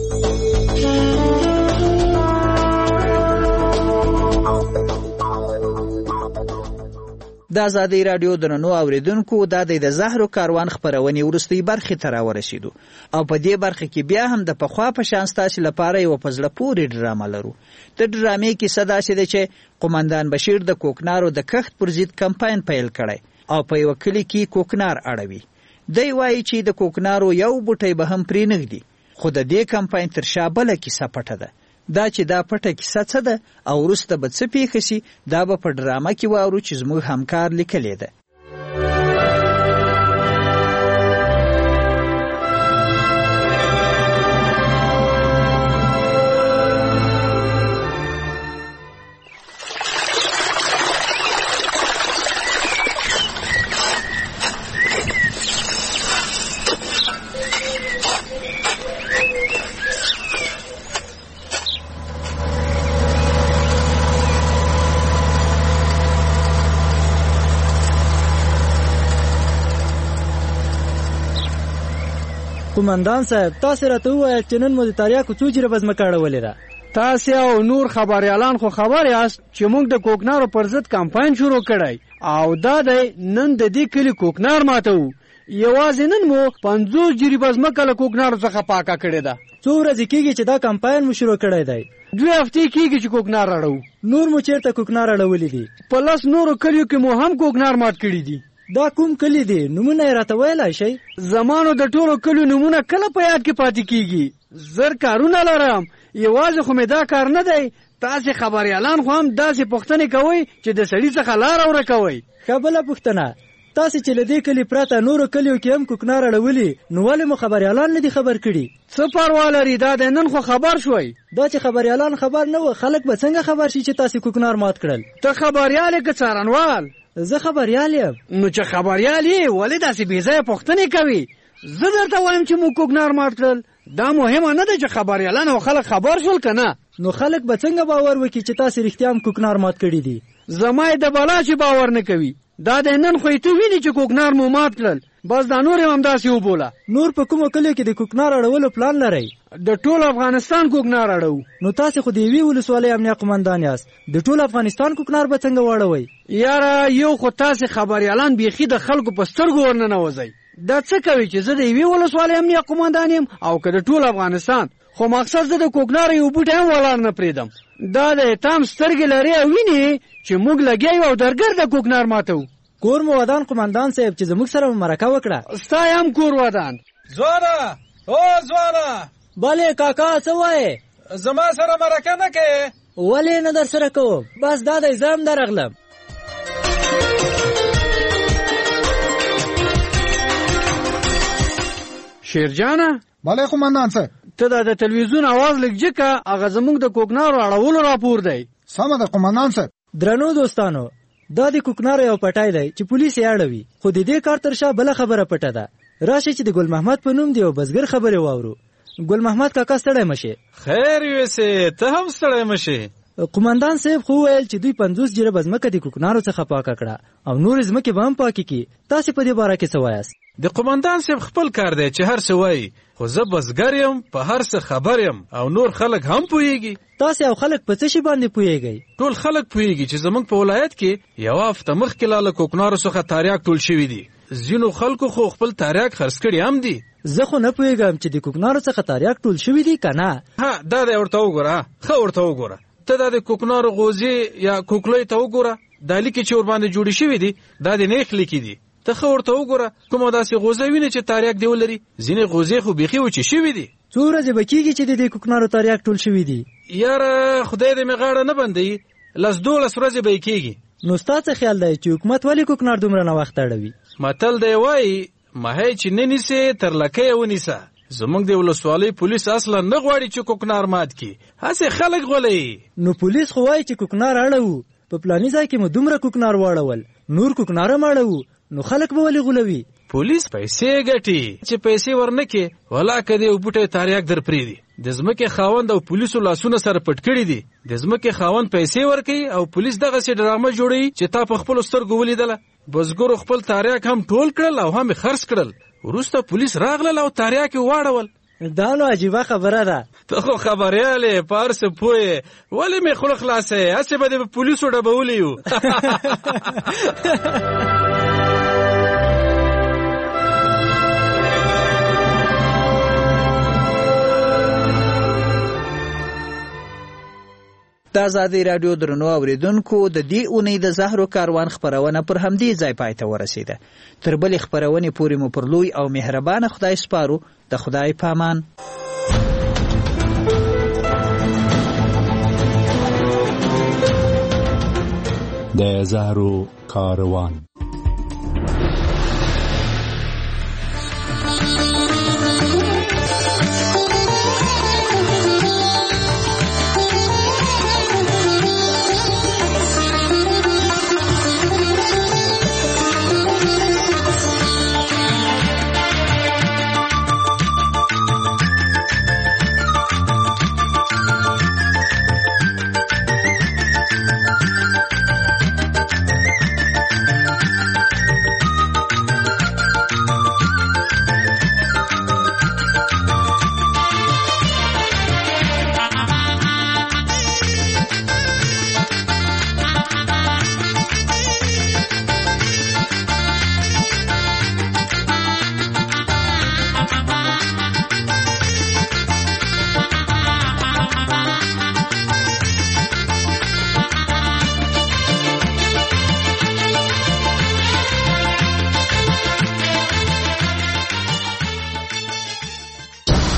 د ازادي رادیو د ننو اوریدونکو د د زهرو کاروان خبرونه ورستي برخه تر ورسېدو او په دې برخه کې بیا هم د پخوا په شان ستاسو لپاره یو پزله پوری ډرامه لرو. د ډرامې کې صدا شې چې قومندان بشیر د کوکنارو د کښت پر ضد کمپاین پیل کړي او په یو کلی کې کوکنار اړوي. دی وایي چې د کوکنارو یو بوټی به هم پرې نږدي، خو د دې کمپاین تر شا بله کیسه پټه ده. دا چې دا پټه کیسه څه ده او وروسته به څه پیښه شي دا به په ډرامه کې واورو چې زموږ همکار لیکلې ده. قومندان صاحب تاسو راته ووایئ چې نن مو د تریاکو څو جریبه ځمکه اړولې ده. تاسو او نور خبريالان خو خبر یاست چې موږ د کوکنارو پر ضد کمپاین شروع کړی او دا دی نن د دې کلي کوکنار ماتو. یوازې نن مو پنځوس جریبه ځمکه له کوکنارو څخه پاکه کړې ده. څو ورځې کېږي چې دا کمپاین مو شروع کړی دی؟ دوی هفتې کېږي چې کوکنار اړو. نور مو چیرته کوکنار اړولي دي؟ په لس نورو کلیو کې مو هم کوکنار مات کړي دي. دا کوم کلی دی؟ نمونه یې راته ویلی شئ؟ زمانو د ټولو کلیو نمونه کله په یاد کې پاتې کېږي. زر کارونه لرم، یوازې خو مې دا کار نه دی. تاسې خبریالان خو هم داسې پوښتنې کوئ چې د سړي څخه لاره ورکوئ. ښه بله پوښتنه، تاسې چې له دې کلي پرته نورو کلیو کې هم کوکنار اړولي نو ولې مو خبریالان نه دي خبر کړي؟ څه پروا لري، دا د نن خو خبر شوئ. دا چې خبریالان خبر نه وه خلک به څنګه خبر شي چې تاسې کوکنار مات کړل؟ ته خبریال یې که څارنوال؟ زه خبریال یم. نو چې خبریال یې ولې داسې بې ځایه پوښتنې کوي؟ زه درته وایم چې موږ کوکنار مات کړل. دا مهمه نه ده چې خبریالان او خلک خبر شول که نه. نو خلک به څنګه باور وکړي چې تاسې رښتیا هم کوکنار مات کړي دي؟ زما یې د بلا چې باور نه کوي. دا د نن خو ته ویني چې کوکنار مو مات کړل، بس دا نور هم همداسې وبوله. نور په کومو کلیو کې د کوکنار اړولو پلان لرئ؟ د ټول افغانستان کوکنار اړو. نو تاسې خو د یوې ولسوالۍ امنیه قمندان یاست، د ټول افغانستان کوکنار به څنګه واړوئ؟ یاره یو خو تاسې خبریالان بیخي د خلکو په سترګو ورننوځئ. دا څه کوي چې زه د یوې ولسوالۍ امنیه قمندان یم او که د ټول افغانستان؟ خو مقصد زه د کوکنار یو بوټی هم ولاړ نه پرېږدم. دا د اتام سترګې لري او ویني چې موږ لګیا یو او درګرده کوکنار ماتو. کور مو ودان قمندان صاحب چې زموږ سره مرکه وکړه. ستا یې هم کور ودان. ځوانه او ځوانه. بلې کاکا څه وایې؟ زما سره مرکه نه کوې؟ ولې نه در سره کوم؟ بس دا دی زه هم درغلم. شیرجانه. بله قمندان صاحب. ته دا د تلویزیون اواز لږ جګه، هغه زموږ د کوکنارو اړولو راپور دی. سمه ده قمندان صاحب. درنو دوستانو، دا د کوکنارو یو پټی دی چې پولیس یې اړوي، خو د دې کار تر شا بله خبره پټه ده. راشئ چې د ګل محمد په نوم د یو بزګر خبرې واورو. ګل محمد کاکا ستړی مشې. خیر یوسې، ته هم ستړی مشې. قمندان صاحب خو ویل چې دوی پنځوس جریبه ځمکه د کوکنارو څخه پاکه کړه او نورې ځمکې به هم پاکې کړي. تاسې په دې باره کې څه وایاست؟ د قمندان صاحب خپل کار دی چې هر څه وایي، خو زه بزګر یم، په هر څه خبر یم او نور خلک هم پوهېږي. تاسې او خلک په څه شي باندې پوهېږئ؟ ټول خلک پوهېږي چې زموږ په ولایت کې یوه هفته مخکې لا له کوکنارو څخه تریاک ټول شوي دي. ځینو خلکو خو خپل تریاک خرڅ کړي هم دي. زه خو نه پوهېږم چې د کوکنارو څخه تریاک ټول شوي دي که نه. ها دا دی ورته وګوره، ښه ورته وګوره. ته دا د کوکنارو غوزې یا کوکلۍ ته وګوره، دا لیکې چې ورباندې جوړې شوي دي دا د نیخ لیکې دي. ته ښه ورته وګوره کومه داسې غوزه وینې چې تریاک دې ولري. ځینې غوزې خو بیخي وچې شوي دي. څو ورځې به کېږي چې د دې کوکنارو تریاک ټول شوي دي؟ یاره خدای دې مې غاړه نه بندوي، لس دولس ورځې به یې کېږي. نو ستا څه خیال دی چې حکومت ولې کوکنار دومره ناوخته اړوي؟ متل دی وایي ماهی چې نه نیسې تر لکۍ یې ونیسه. زموږ د ولسوالۍ پولیس اصلا نه غواړي چې کوکنار مات کړي، هسې خلک غولوي. نو پولیس خو وایي چې کوکنار اړوو، په پلاني ځای کې مو دومره کوکنار واړول، نور کوکنار هم اړوو، نو خلک به ولې غولوي؟ پولیس پیسې ګټي، چې پیسې ورنکې ولا که دې یو بوټی تریاک در پرېږدي. د ځمکې خاوند او پولیسو لاسونه سره پټ کړي دي. د ځمکې خاوند پیسې ورکوي او پولیس دغسې ډرامه جوړوي چې تا په خپلو سترګو ولیدله. بزګرو خپل تریاک هم ټول کړل او هم یې خرڅ کړل. وروسته پولیس راغلل او تریاک یې واړول. دا نو عجیبه خبره ده. ته خو خبریال یې، په هر څه پوه یې، ولې مې خوله خلاصوې؟ هسې به دې په پولیسو ډبولی یو. د ازادي راډیو درنو اوریدونکو، د دې اونۍ د زهرو کاروان خپرونه پر همدې ځای پای ته ورسېده. تر بلې خپرونې پورې مو پر لوی او مهربانه خدای سپارو. د خدای پامان. د زهرو کاروان.